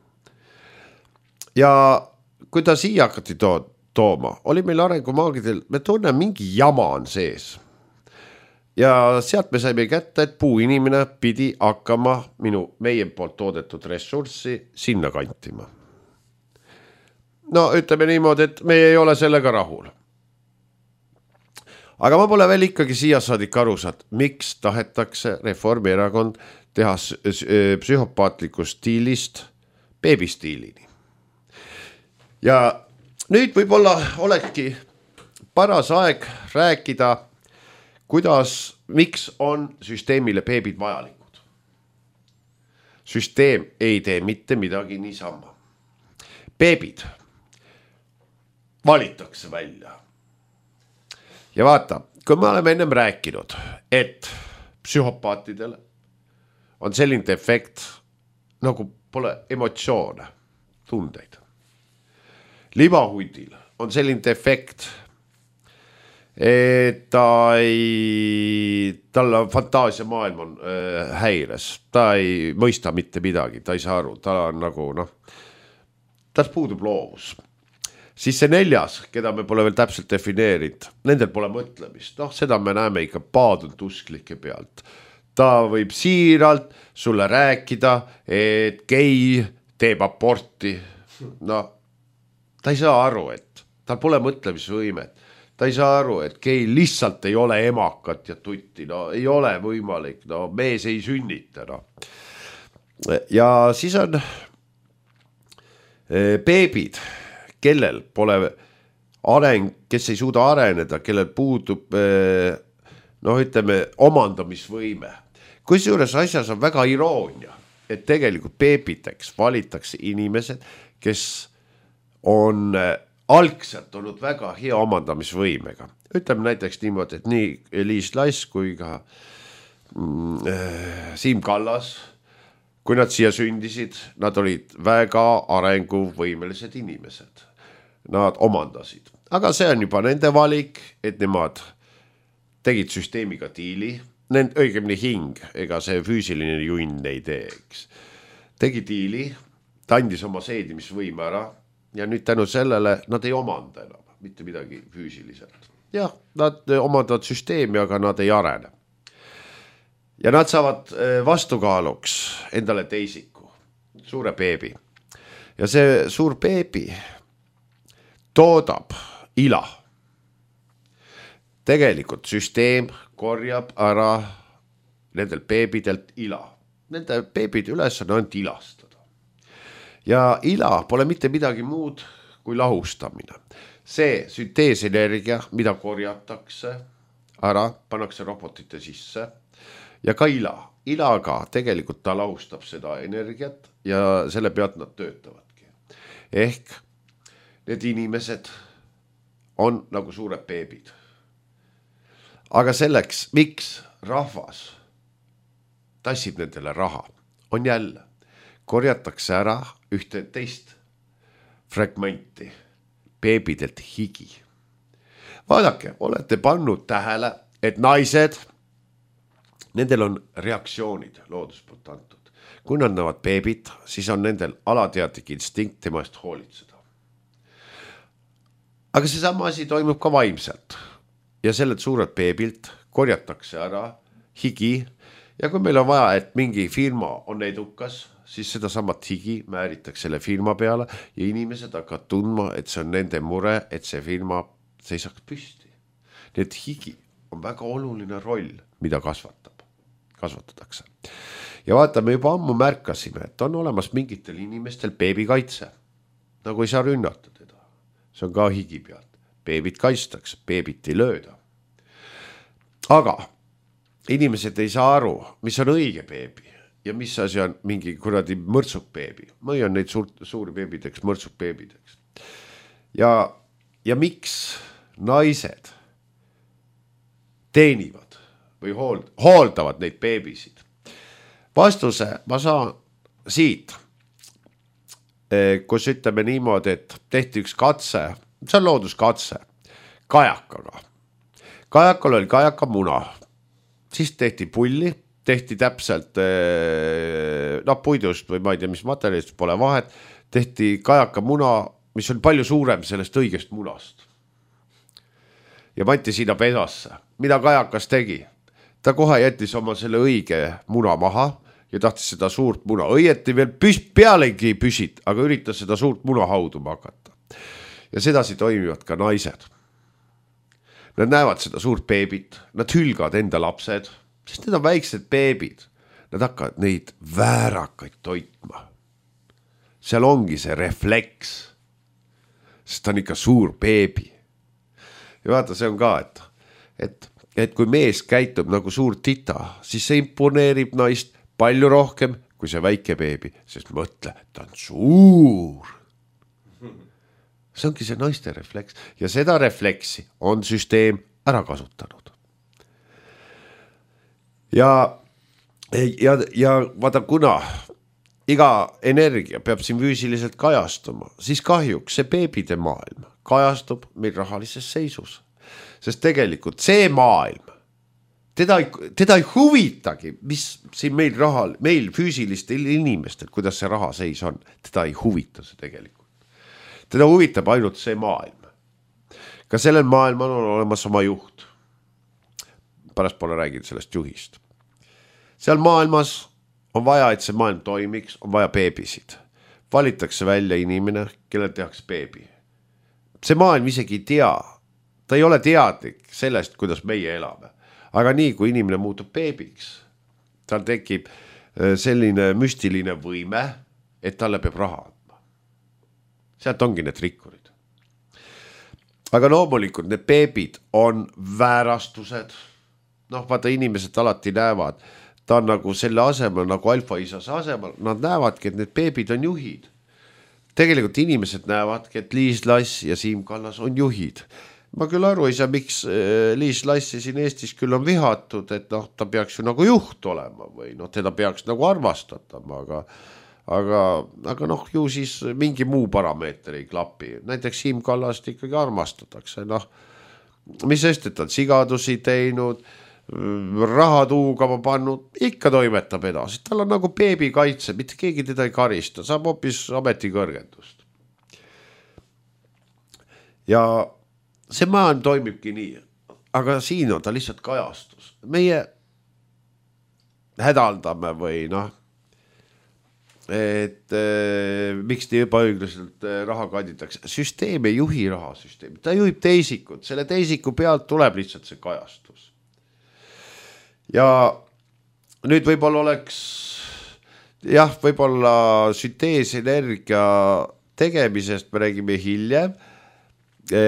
S3: Ja kui ta siia hakati to- tooma, oli meil arengumaagidel, me tunnen mingi jama on sees. Ja sealt me saime kätte, et puuinimene pidi hakkama minu, meie poolt toodetud ressurssi sinna kantima. No ütleme niimoodi, et me ei ole sellega rahul. Aga ma pole veel ikkagi siia saadik aru saad, miks tahetakse Reformierakond teha psühhopaatliku stiilist beebistiilini. Ja nüüd võib-olla olekski paras aeg rääkida, kuidas, miks on süsteemile beebid vajalikud. Süsteem ei tee mitte midagi niisama. Beebid valitakse välja. Ja vaata, kui me oleme ennem rääkinud, et psühhopaatidele on selline efekt, nagu pole emotsioone, tundeid. Libahundil on selline efekt, et ta ei, tal on fantaasia maailm on äh, häires, ta ei mõista mitte midagi, ta ei saa aru, ta on nagu, noh, tal puudub loovus. Siis see neljas, keda me pole veel täpselt defineerinud, nendel pole mõtlemist. Noh, seda me näeme ikka paadunud usklike pealt. Ta võib siiralt sulle rääkida, et gei teeb aborti. No, ta ei saa aru, et tal pole mõtlemisvõimet. Ta ei saa aru, et gei lihtsalt ei ole emakat ja tutti. No, ei ole võimalik. No, mees ei sünnita. No. Ja siis on beebid, kellel pole areng, kes ei suuda areneda, kellel puudub, noh ütleme, omandamisvõime. Kusjuures asjas on väga iroonia, et tegelikult beebiteks valitakse inimesed, kes on algselt olnud väga hea omandamisvõimega. Ütleme näiteks niimoodi, et nii Liis Lass kui ka mm, Siim Kallas, kui nad siia sündisid, nad olid väga arenguvõimelised inimesed. Nad omandasid. Aga see on juba nende valik, et nemad tegid süsteemiga diili. Nend, õigemini hing, ega see füüsiline junn ei teeks. Tegi diili, ta andis oma seedimisvõime ära ja nüüd tänu sellele nad ei omanda enam mitte midagi füüsiliselt. Jah, nad omandavad süsteemi, aga nad ei arene. Ja nad saavad vastukaaluks endale teisiku, suure beebi. Ja see suur beebi toodab ila. Tegelikult süsteem korjab ära nendel beebidelt ila. Nende beebid üles on ainult ilastada. Ja ila pole mitte midagi muud kui lahustamine. See sünteesenergia, mida korjatakse ära, pannakse robotite sisse ja ka ila. Ilaga tegelikult ta lahustab seda energiat ja selle pealt nad töötavadki. ehk need inimesed on nagu suured beebid. Aga selleks, miks rahvas tassib nendele raha, on jälle, korjatakse ära ühte teist fragmenti, beebidelt higi. Vaadake, olete pannud tähele, et naised, nendel on reaktsioonid loodus poolt antud. Kui nad näevad beebit, siis on nendel alateadlik instinkt tema eest hoolitseda. Aga see sama asi toimub ka vaimselt. Ja sellelt suurelt beebilt korjatakse ära higi ja kui meil on vaja, et mingi firma on edukas, siis seda samat higi määritakse selle firma peale ja inimesed hakkavad tundma, et see on nende mure, et see firma seisaks püsti. Nii et higi on väga oluline roll, mida kasvatab, kasvatatakse. Ja vaata, me juba ammu märkasime, et on olemas mingitel inimestel beebikaitse, nagu ei saa rünnata teda. See on ka higi pealt. Beebit kaitstakse, beebit ei lööda. Aga inimesed ei saa aru, mis on õige beebi ja mis asi on mingi kuradi mõrtsuk beebi. Ma hoian neid suur, suuri beebideks, mõrtsuk beebideks. Ja, ja miks naised teenivad või hool, hooldavad neid beebisid? Vastuse ma saan siit, kus ütleme niimoodi, et tehti üks katse, see on looduskatse, kajakaga. Kajakal oli kajaka muna, siis tehti pulli, tehti täpselt no, puidust või ma ei tea, mis materjalist pole vahet, tehti kajaka muna, mis oli palju suurem sellest õigest munast. Ja pandi sinna pesasse. Mida kajakas tegi? Ta kohe jättis oma selle õige muna maha ja tahtis seda suurt muna. Õieti veel püs, pealegi püsit, aga üritas seda suurt muna hauduma hakata. Ja sedasi toimivad ka naised. Nad näevad seda suurt beebit, nad hülgavad enda lapsed, sest need on väiksed beebid. Nad hakkavad neid väärakaid toitma. Seal ongi see refleks, sest ta on ikka suur beebi. Ja vaata, see on ka, et, et, et kui mees käitub nagu suur tita, siis see imponeerib naist palju rohkem kui see väike beebi, sest mõtle, ta on suur. See ongi see naiste refleks ja seda refleksi on süsteem ära kasutanud. Ja, ja, ja vaata, kuna iga energia peab siin füüsiliselt kajastuma, siis kahjuks see beebide maailm kajastub meil rahalises seisus. Sest tegelikult see maailm, teda ei, teda ei huvitagi, mis siin meil rahal, meil füüsilistel inimestel, kuidas see raha seis on, teda ei huvita see tegelikult. Teda huvitab ainult see maailm. Ka sellel maailmal on olemas oma juht. Pärast pole rääginud sellest juhist. Seal maailmas on vaja, et see maailm toimiks, on vaja beebisid. Valitakse välja inimene, kellel tehakse beebi. See maailm isegi ei tea. Ta ei ole teadlik sellest, kuidas meie elame. Aga nii, kui inimene muutub beebiks, tal tekib selline müstiline võime, et talle peab raha. Sealt ongi need rikkurid. Aga loomulikult need beebid on väärastused. Noh, vaata, inimesed alati näevad, ta on nagu selle asemel, nagu alfaisase asemel, nad näevadki, et need beebid on juhid. Tegelikult inimesed näevadki, et Liis Lass ja Siim Kallas on juhid. Ma küll aru ei saa, miks Liis Lassi siin Eestis küll on vihatud, et noh, ta peaks ju nagu juht olema või noh, teda peaks nagu armastatama, aga Aga, aga noh, ju siis mingi muu parameeter ei klapi. Näiteks Siim Kallast ikkagi armastatakse. Noh, mis sest, et ta on sigadusi teinud, raha tuugama pannud, ikka toimetab edasi. Tal on nagu beebi kaitse, mitte keegi teda ei karista, saab hoopis ametikõrgendust. Ja see maailm toimibki nii, aga siin on ta lihtsalt kajastus. Meie hädaldame või noh, et äh, miks te ebaõiglaselt äh, raha kanditakse. Süsteem ei juhi rahasüsteemi, ta juhib teisikut, selle teisiku pealt tuleb lihtsalt see kajastus. Ja nüüd võib-olla oleks, jah, võib-olla sünteesenergia tegemisest me räägime hiljem. E,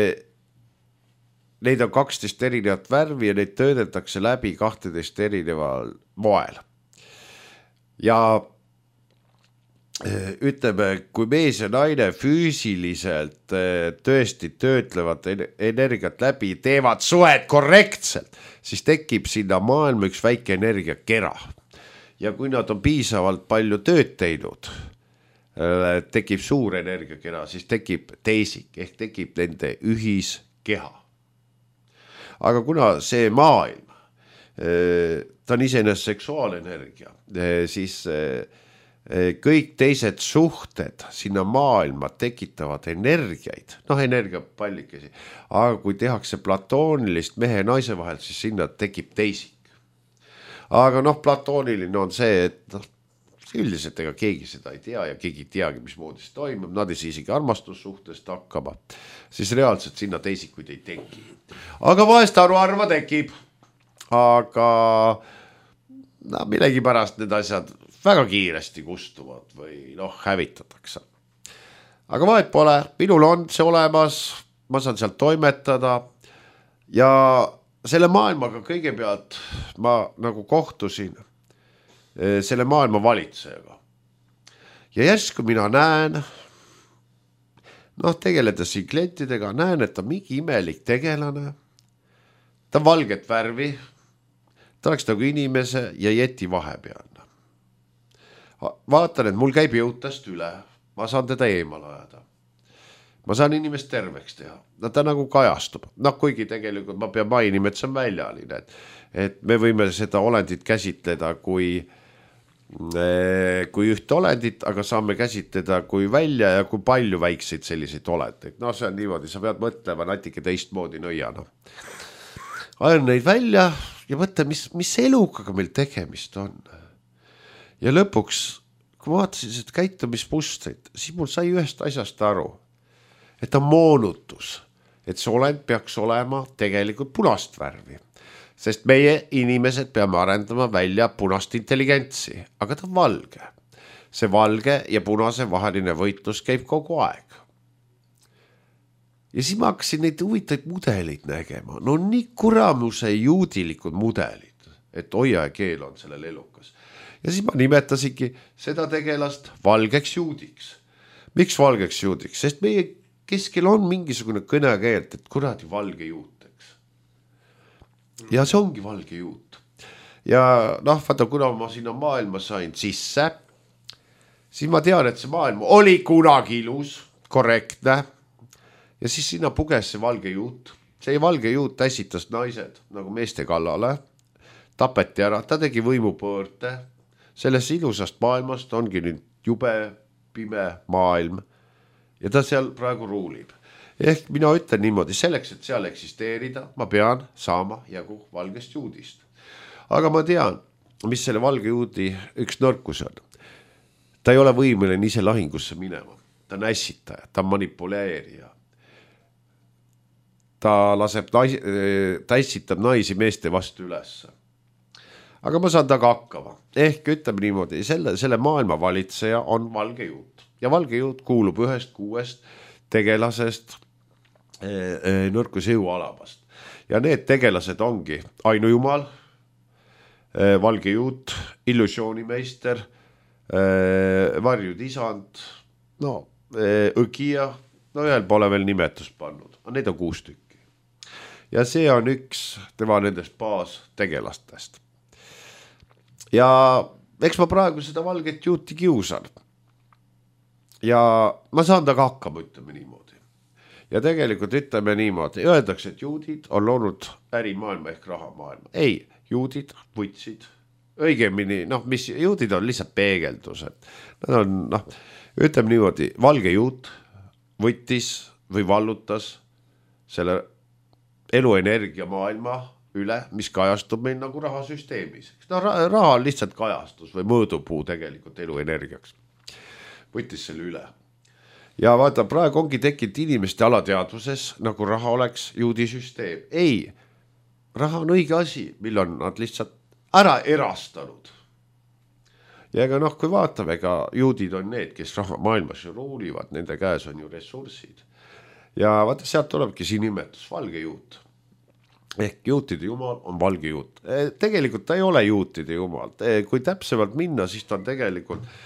S3: neid on kaksteist erinevat värvi ja neid töödeldakse läbi kahteteist erineval moel. Ja ütleme, kui mees ja naine füüsiliselt tõesti töötlevad energiat läbi, teevad suhet korrektselt, siis tekib sinna maailma üks väike energiakera. Ja kui nad on piisavalt palju tööd teinud, tekib suur energiakera, siis tekib teisik, ehk tekib nende ühiskeha. Aga kuna see maailm, ta on iseenesest seksuaalenergia, siis kõik teised suhted sinna maailma tekitavad energiaid, noh energiapallikesi, aga kui tehakse platoonilist mehe ja naise vahel, siis sinna tekib teisik. Aga noh, platooniline on see, et noh, üldiselt ega keegi seda ei tea ja keegi ei teagi, mis moodi see toimub, nad ei saa isegi armastussuhtest hakkama, siis reaalselt sinna teisikuid ei teki. Aga vahest aruarva tekib, aga no, millegi pärast need asjad väga kiiresti kustuvad või noh, hävitatakse. Aga vahet pole, minul on see olemas, ma saan sealt toimetada ja selle maailmaga kõigepealt ma nagu kohtusin selle maailma valitsejaga. Ja järsku mina näen, noh tegeledes siin klientidega, näen, et ta mingi imelik tegelane, ta on valget värvi, ta oleks nagu inimese ja jeti vahepeal. Vaatan, et mul käib jõutast üle, ma saan teda eemal ajada. Ma saan inimest terveks teha, no ta nagu kajastub. Noh, kuigi tegelikult ma pean mainima, et see on väljaline, et, et me võime seda olendit käsitleda kui, kui ühte olendit, aga saame käsitleda kui välja ja kui palju väikseid selliseid olendeid. No see on niimoodi, sa pead mõtlema natuke teistmoodi nõiana. Ajan neid välja ja mõtle, mis, mis elukaga meil tegemist on. Ja lõpuks, kui ma vaatasin seda käitumismustrit, siis mul sai ühest asjast aru, et on moonutus, et see olend peaks olema tegelikult punast värvi. Sest meie inimesed peame arendama välja punast intelligentsi, aga ta on valge. See valge ja punase vaheline võitlus käib kogu aeg. Ja siis ma hakkasin neid huvitaid mudeleid nägema. No nii kuramuse juudilikud mudelid, et hoia ja keel on sellel elukas. Ja siis ma nimetasingi seda tegelast valgeks juudiks. Miks valgeks juudiks? Sest meie keskel on mingisugune kõnekeelt, et kuradi valge juuteks. Ja see ongi valge juut. Ja noh, vaata, kuna ma sinna maailma sain sisse, siis ma tean, et see maailm oli kunagi ilus, korrektne. Ja siis sinna puges see valge juut. See valge juut ässitas naised nagu meeste kallale. Tapeti ära, ta tegi võimupõõrte. Sellest ilusast maailmast ongi nüüd jube pime maailm ja ta seal praegu ruulib. Ehk mina ütlen niimoodi, selleks, et seal eksisteerida, ma pean saama jagu valgest juudist. Aga ma tean, mis selle valge juudi üks nõrkus on. Ta ei ole võimeline ise lahingusse minema. Ta on ässitaja, ta on manipuleerija. Ta laseb, ta ässitab naisi meeste vastu ülesse. Aga ma saan taga hakkama. Ehk ütleme niimoodi, selle, selle maailma valitseja on valge juut. Ja valge juut kuulub ühest kuuest tegelasest e, e, nõrkuse jõualabast. Ja need tegelased ongi ainujumal, e, valge juut, illusioonimeister, e, varjud isand, no, e, õgija, no ühel pole veel nimetust pannud. Need on kuus tükki. Ja see on üks tema nendest baas tegelastest. Ja eks ma praegu seda valget juuti kiusan. Ja ma saan taga hakkama, ütleme niimoodi. Ja tegelikult ütleme niimoodi, öeldakse, et juudid on loonud ärimaailma ehk rahamaailma. Ei, juudid võtsid, õigemini, noh, mis juudid on lihtsalt peegeldused. Nad on, noh, ütleme niimoodi, valge juut võttis või vallutas selle eluenergia maailma üle, mis kajastub meil nagu rahasüsteemis. No, raha on lihtsalt kajastus või mõõdupuu tegelikult eluenergiaks. Võttis selle üle. Ja vaata, praegu ongi tekkinud inimeste alateadvuses, nagu raha oleks juudi süsteem. Ei, raha on õige asi, mille on nad lihtsalt ära erastanud. Ja ega noh, kui vaatame, ega juudid on need, kes raha maailmas ju ruulivad, nende käes on ju ressursid. Ja vaata, sealt tulebki siin nimetus, valge juut. Ehk juutide jumal on valge juut. Tegelikult ta ei ole juutide jumal. Kui täpsemalt minna, siis ta on tegelikult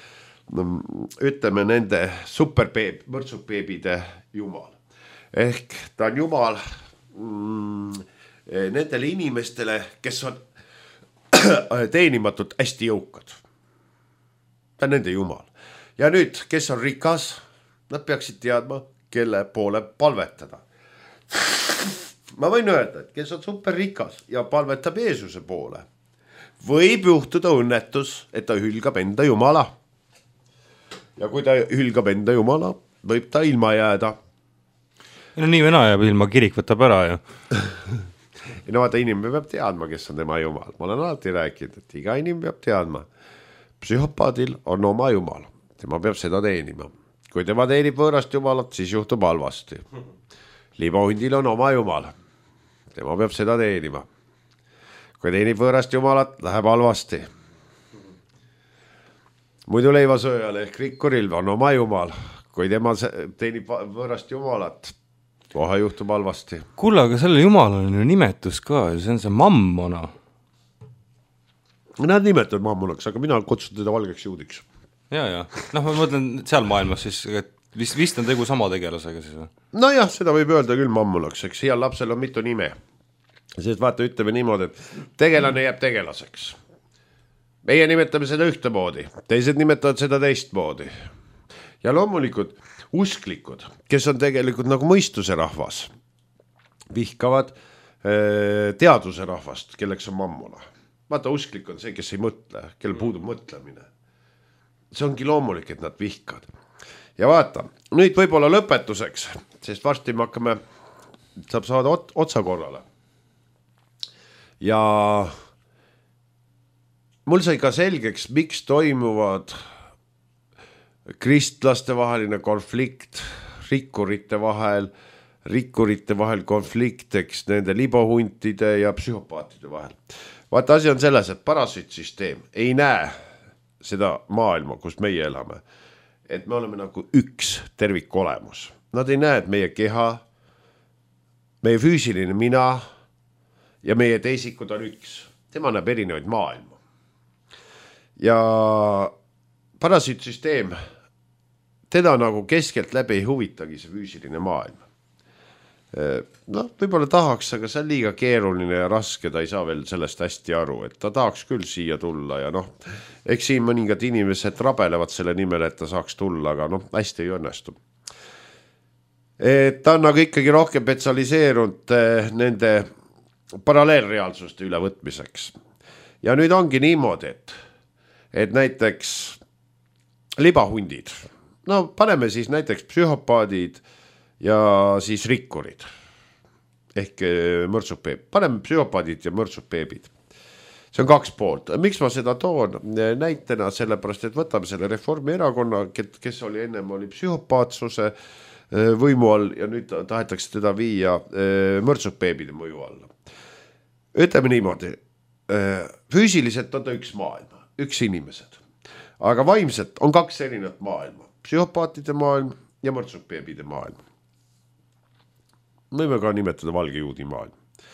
S3: ütleme nende superpeeb, mõrtsupeebide jumal. Ehk ta on jumal mm, nendele inimestele, kes on teenimatult hästi jõukad. Ta on nende jumal. Ja nüüd, kes on rikas, nad peaksid teadma, kelle poole palvetada. Ma võin öelda, et kes on superrikas ja palvetab Jeesuse poole, võib juhtuda õnnetus, et ta hülgab enda jumala. Ja kui ta hülgab enda jumala, võib ta ilma jääda.
S2: No nii vena jääb ilma, kirik võtab ära ju.
S3: No vaata, inimene peab teadma, kes on tema jumal. Ma olen alati rääkinud, et iga inimene peab teadma. Psühhopaadil on oma jumal. Tema peab seda teenima. Kui tema teenib võõrast jumalat, siis juhtub halvasti. Libahundil on oma jumal. Tema peab seda teenima. Kui teenib võõrast jumalat, läheb halvasti. Muidu leivasööjal ehk rikkuril on oma jumal. Kui tema teenib võõrast jumalat, kohe juhtub halvasti.
S2: Kuule, aga selle jumal on ju nimetus ka, see on see mammona.
S3: Nad nimetavad mammonaks, aga mina kutsun teda valgeks juudiks.
S2: Ja, ja. Noh, ma mõtlen seal maailmas siis, et vist, vist on tegu sama tegelasega siis.
S3: No jah, seda võib öelda küll mammonaks, eks heal lapsel on mitu nime. Sest vaata, ütleme niimoodi, et tegelane jääb tegelaseks. Meie nimetame seda ühtemoodi, teised nimetavad seda teistmoodi. Ja loomulikult usklikud, kes on tegelikult nagu mõistuse rahvas, vihkavad äh, teaduse rahvast, kelleks on mammona. Vaata, usklik on see, kes ei mõtle, kelle puudub mõtlemine. See ongi loomulik, et nad vihkavad. Ja vaata, nüüd võib-olla lõpetuseks, sest varsti me hakkame, saab saada ot, otsa korrale. Ja mul sai ka selgeks, miks toimuvad kristlaste vaheline konflikt, rikkurite vahel, rikkurite vahel konflikteks nende libohuntide ja psühhopaatide vahel. Vaata, asi on selles, et parasütsüsteem ei näe seda maailma, kus meie elame. Et me oleme nagu üks tervik olemus. Nad ei näe, et meie keha, meie füüsiline mina ja meie teisikud on üks. Tema näeb erinevaid maailma. Ja parasütsüsteem, teda nagu keskelt läbi ei huvitagi see füüsiline maailm. No, võib-olla tahaks, aga see on liiga keeruline ja raske, ta ei saa veel sellest hästi aru, et ta tahaks küll siia tulla ja noh, eks siin mõningad inimesed rabelevad selle nimel, et ta saaks tulla, aga noh, hästi ei õnnestu. Et ta on nagu ikkagi rohkem spetsialiseerunud nende paralleelreaalsuste ülevõtmiseks. Ja nüüd ongi niimoodi, et, et näiteks libahundid, no paneme siis näiteks psühhopaadid ja siis rikkurid ehk mõrtsupeeb. Paneme psühhopaadid ja mõrtsupeebid. See on kaks poolt. Miks ma seda toon näitena, sellepärast, et võtame selle Reformierakonna, kes oli ennem oli psühhopaatsuse võimu all ja nüüd tahetakse teda viia mõrtsupeebide mõju alla. Ütleme niimoodi, füüsiliselt on ta üks maailma, üks inimesed, aga vaimselt on kaks erinevat maailma, psühhopaatide maailm ja mõrtsupeebide maailm. Võime ka nimetada valge juudi maailm.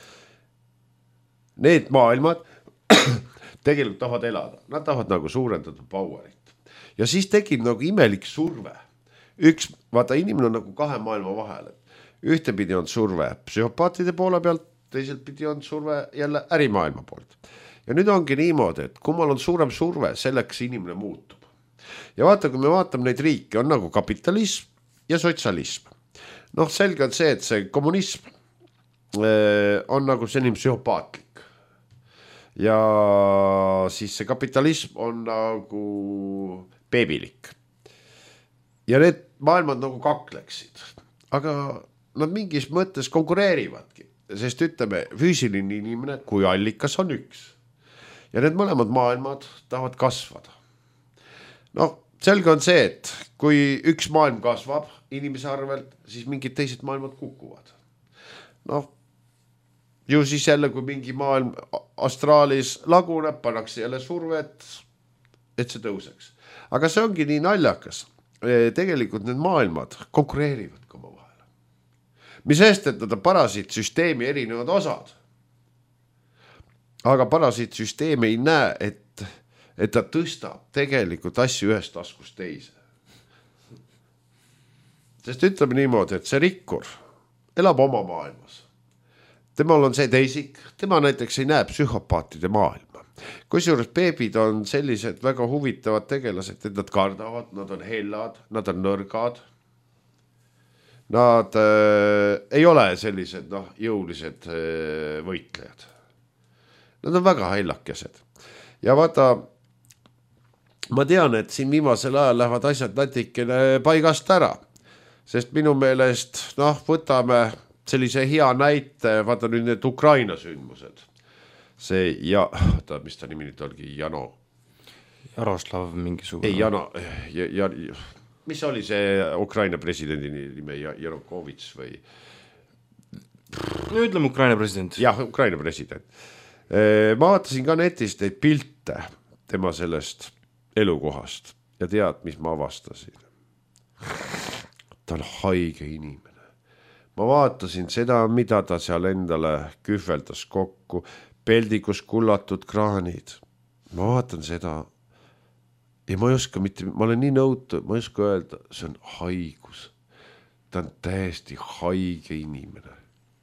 S3: Need maailmad tegelikult tahavad elada. Nad tahavad nagu suurendada powerit. Ja siis tekib nagu imelik surve. Üks, vaata, inimene on nagu kahe maailma vahel. Ühtepidi on surve psühhopaatide poole pealt, teiselt pidi on surve jälle ärimaailma poolt. Ja nüüd ongi niimoodi, et kummal on suurem surve, selleks inimene muutub. Ja vaata, kui me vaatame neid riike, on nagu kapitalism ja sotsialism. Noh, selge on see, et see kommunism on nagu selline psühhopaatlik. Ja siis see kapitalism on nagu beebilik. Ja need maailmad nagu kakleksid. Aga nad mingis mõttes konkureerivadki. Sest ütleme, füüsiline inimene kui allikas on üks. Ja need mõlemad maailmad tahavad kasvada. Noh, selge on see, et kui üks maailm kasvab inimese arvelt, siis mingid teised maailmad kukuvad. Noh, ju siis jälle, kui mingi maailm astraalis laguneb, pannakse jälle survet, et see tõuseks. Aga see ongi nii naljakas. Tegelikult need maailmad konkureerivad ka oma vahel. Mis eest, et nad on parasiitsüsteemi erinevad osad. Aga parasiitsüsteem ei näe, et et ta tõstab tegelikult asju ühest taskust teise. Sest ütleme niimoodi, et see rikkur elab oma maailmas. Temal on see teisik, tema näiteks ei näe psühhopaatide maailma. Kusjuures beebid on sellised väga huvitavad tegelased, et nad kardavad, nad on hellad, nad on nõrgad. Nad äh, ei ole sellised noh, jõulised äh, võitlejad. Nad on väga hellakesed. Ja vaata, ma tean, et siin viimasel ajal lähevad asjad natikene paigast ära. Sest minu meelest, noh, võtame sellise hea näite, vaata nüüd need Ukraina sündmused. See ja, ta, mis ta nimi nüüd olgi, Jano.
S2: Jaroslav mingisugune.
S3: Ei, Jano, ja, ja, mis oli see Ukraina presidendi nime, Jarokovits või?
S2: No ütleme Ukraina president.
S3: Jah, Ukraina president. Ma vaatasin ka netist neid pilte tema sellest elukohast ja tead, mis ma avastasin. Ta on haige inimene. Ma vaatasin seda, mida ta seal endale kühveldas kokku, peldikus kullatud kraanid. Ma vaatan seda ja ma ei oska mitte, ma olen nii nõutu, ma ei oska öelda, see on haigus. Ta on täiesti haige inimene.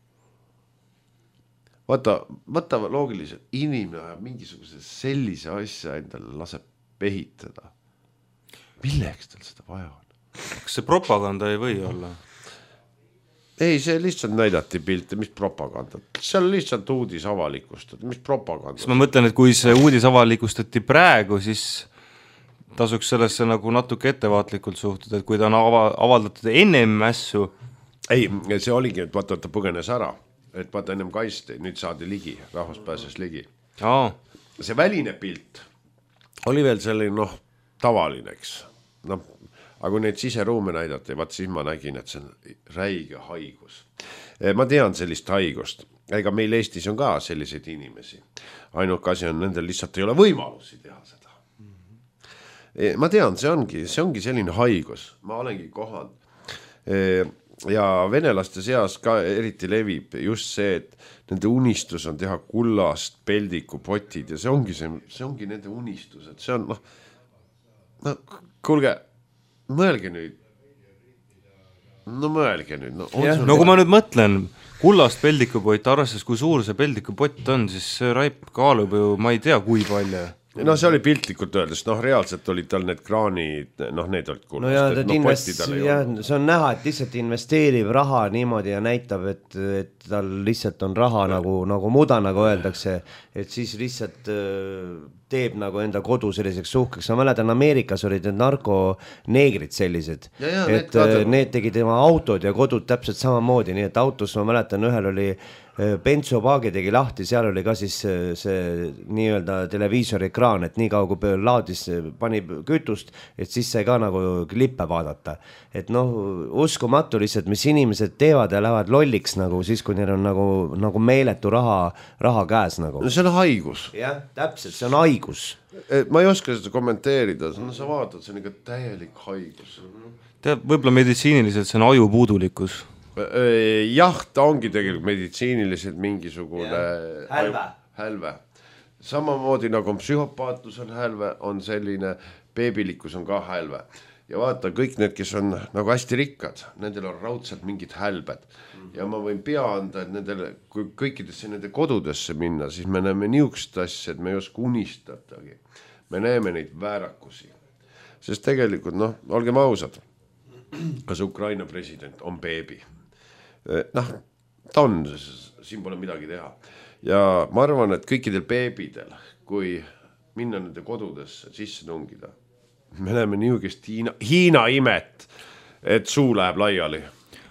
S3: Vaata, vaata loogiliselt, inimene ajab mingisuguse sellise asja endale laseb pehitada. Milleks tal seda vaja on?
S2: Kas see propaganda ei või olla?
S3: Ei, see lihtsalt näidati pilte, mis propaganda. See on lihtsalt uudis avalikustad, mis propaganda.
S2: Ma mõtlen, et kui see uudis avalikustati praegu, siis tasuks sellesse nagu natuke ettevaatlikult suhtuda, et kui ta on avaldatud ennem mässu.
S3: Ei, see oligi, et vaata, ta põgenes ära, et vaata ennem kaisti, nüüd saadi ligi, rahvas pääses ligi.
S2: Aa.
S3: See väline pilt oli veel selline, noh, tavaline, eks. Noh, aga kui neid siseruume näidati, vaat siis ma nägin, et see on räige haigus. Ma tean sellist haigust. Ega meil Eestis on ka selliseid inimesi. Ainuke asi on, nendel lihtsalt ei ole võimalusi teha seda. Ma tean, see ongi, see ongi selline haigus. Ma olengi kohanud. Ja venelaste seas ka eriti levib just see, et nende unistus on teha kullast peldikupotid ja see ongi, see, see ongi nende unistus. Et see on, noh, no, kuulge, mõelge nüüd. No mõelge nüüd. No,
S2: yeah. no kui ma nüüd mõtlen, kullast peldikupott, arvestades kui suur see peldikupott on, siis see raip kaalub ju, ma ei tea, kui palju.
S3: No see oli piltlikult öeldes, noh reaalselt olid tal need kraanid, noh need olid kullast.
S1: No ja, et, no, invest... ja see on näha, et lihtsalt investeerib raha niimoodi ja näitab, et, et tal lihtsalt on raha nagu, nagu muda, nagu öeldakse, et siis lihtsalt teeb nagu enda kodu selliseks suhkeks. Ma mäletan, Ameerikas olid need narkoneegrid sellised, ja, ja, et need, need tegid tema autod ja kodud täpselt samamoodi, nii et autos ma mäletan, ühel oli bensopaagi tegi lahti, seal oli ka siis see nii-öelda televiisori ekraan, et nii kaua kui laadis, pani kütust, et siis sai ka nagu klippe vaadata. Et noh, uskumatu lihtsalt, mis inimesed teevad ja lähevad lolliks nagu siis, kui neil on nagu, nagu meeletu raha, raha käes nagu.
S3: No see on haigus.
S1: Jah, täpselt, see on haigus.
S3: Ma ei oska seda kommenteerida, no sa vaatad, see on ikka täielik haigus.
S2: Tead, võib-olla meditsiiniliselt see on aju puudulikkus.
S3: Jah, ta ongi tegelikult meditsiiniliselt mingisugune
S1: yeah. hälve.
S3: hälve. Samamoodi nagu on psühhopaatus on hälve, on selline beebilikkus on ka hälve. Ja vaata, kõik need, kes on nagu hästi rikkad, nendel on raudselt mingid hälbed. Ja ma võin pea anda, et nendele, kui kõikidesse nende kodudesse minna, siis me näeme niisugust asja, et me ei oska unistatagi. Me näeme neid väärakusi. Sest tegelikult, noh, olgem ausad, kas Ukraina president on beebi? Noh, ta on, siin pole midagi teha. Ja ma arvan, et kõikidel beebidel, kui minna nende kodudesse sisse tungida, me näeme niisugust Hiina, Hiina imet, et suu läheb laiali.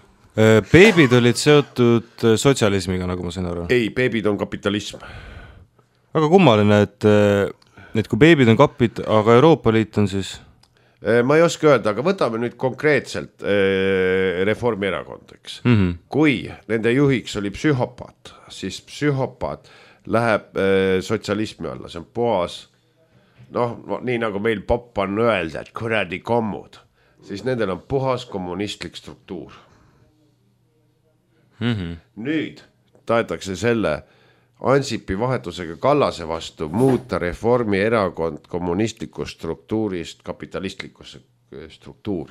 S2: Beebid olid seotud sotsialismiga, nagu ma sain aru.
S3: Ei, beebid on kapitalism.
S2: Väga kummaline, et, et kui beebid on kapit, aga Euroopa Liit on siis...
S3: Ma ei oska öelda, aga võtame nüüd konkreetselt Reformierakond, eks. Mm-hmm. Kui nende juhiks oli psühhopaat, siis psühhopaat läheb sotsialismi alla, see on puhas, noh, nii nagu meil popp on öelda, et kuradi kommud, siis nendel on puhas kommunistlik struktuur. Mm-hmm. Nüüd tahetakse selle Ansipi vahetusega Kallase vastu muuta Reformi erakond kommunistlikust struktuurist kapitalistlikkusse struktuuri.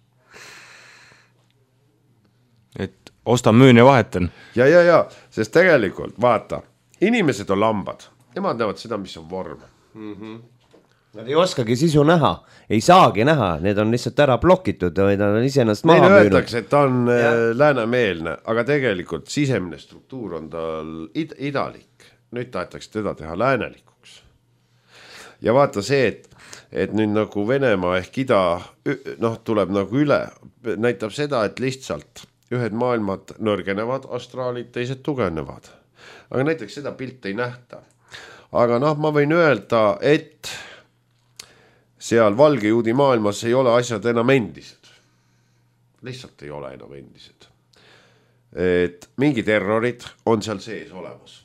S2: Et ostan, müün ja vahetan.
S3: Ja, ja, ja, sest tegelikult, vaata, inimesed on lambad. Nemad näevad seda, mis on vorm.
S1: Mm-hmm. Nad ei oskagi sisu näha, ei saagi näha, need on lihtsalt ära blokitud või nad on iseennast maha müünud.
S3: Neile öeldakse, et ta on ja. läänemeelne, aga tegelikult sisemine struktuur on tal id idalik. Nüüd tahetakse teda teha läänelikuks. Ja vaata see, et, et nüüd nagu Venemaa ehk ida noh, tuleb nagu üle, näitab seda, et lihtsalt ühed maailmad nõrgenevad, astraalid, teised tugevnevad. Aga näiteks seda pilt ei nähta. Aga noh, ma võin öelda, et seal valge juudi maailmas ei ole asjad enam endised. Lihtsalt ei ole enam endised. Et mingi terrorid on seal sees olemas.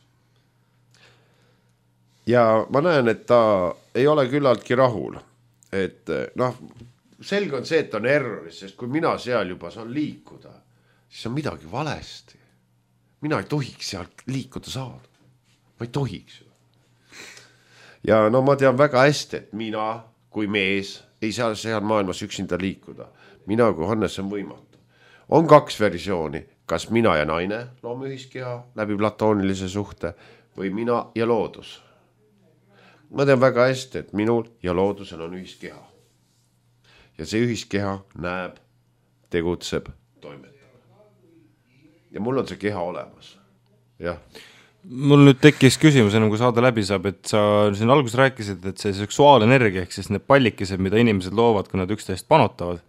S3: Ja ma näen, et ta ei ole küllaltki rahul. Et noh, selge on see, et on erroris, sest kui mina seal juba saan liikuda, siis on midagi valesti. Mina ei tohiks seal liikuda saada. Ma ei tohiks. Ja no ma tean väga hästi, et mina kui mees ei saa seal maailmas üksinda liikuda. Mina kui Hannes on võimatu. On kaks versiooni, kas mina ja naine loome ühiskeha läbi platoonilise suhte või mina ja loodus. Ma tean väga hästi, et minul ja loodusel on ühiskeha. Ja see ühiskeha näeb, tegutseb, toimetab. Ja mul on see keha olemas. Jah.
S2: Mul nüüd tekkis küsimus, enam kui saada läbi saab, et sa siin alguses rääkisid, et see seksuaalenergia ehk siis need pallikesed, mida inimesed loovad, kui nad üksteist panotavad.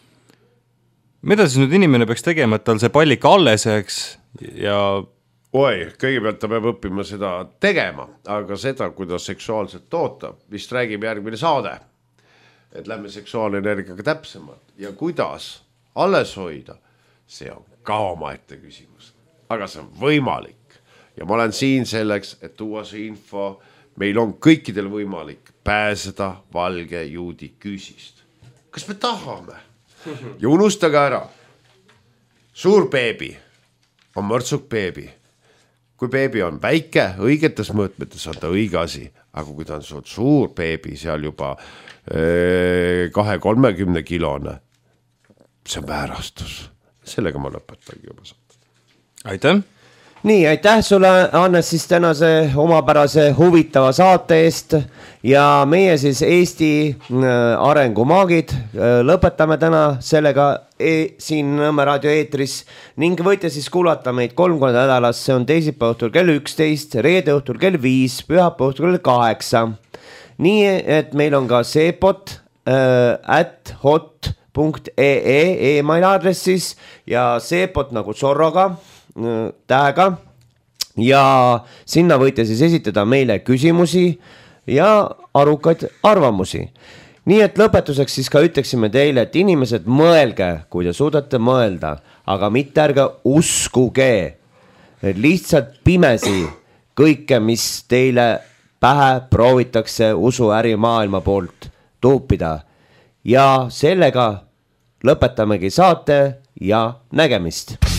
S2: Mida siis nüüd inimene peaks tegema, et tal see pallik alles jääks ja...
S3: Oi, kõigepealt ta peab õppima seda tegema, aga seda, kuidas seksuaalselt toota, vist räägib järgmine saade, et lähme seksuaalenergiaga täpsemalt ja kuidas alles hoida, see on ka omaette küsimus, aga see on võimalik. Ja ma olen siin selleks, et tuua see info, meil on kõikidel võimalik pääseda valge juudi küüsist. Kas me tahame? Ja unustage ära. Suur beebi on mõrtsuk beebi. Kui beebi on väike, õigetes mõõtmetes on ta õige asi, aga kui ta on suur beebi, seal juba kahe kolmekümne kilone, see on väärastus. Sellega ma lõpetangi juba saada.
S2: Aitäh!
S1: Nii, aitäh sulle, Hannes, siis tänase omapärase huvitava saate eest ja meie siis Eesti arengumaagid lõpetame täna sellega e siin Nõmme raadio eetris ning võite siis kuulata meid kolm korda nädalas, see on teisipäeva õhtul kell üksteist, reede õhtul kell viis, pühapäeva õhtul kell kaheksa. Nii, et meil on ka seepot äh, at hot punkt ee email aadressis ja seepot nagu Zorroga tähega ja sinna võite siis esitada meile küsimusi ja arukaid arvamusi. Nii et lõpetuseks siis ka ütleksime teile, et inimesed mõelge, kui te suudate mõelda, aga mitte ärge uskuge, lihtsalt pimesi kõike, mis teile pähe proovitakse usu ärimaailma poolt tuupida. Ja sellega lõpetamegi saate ja nägemist.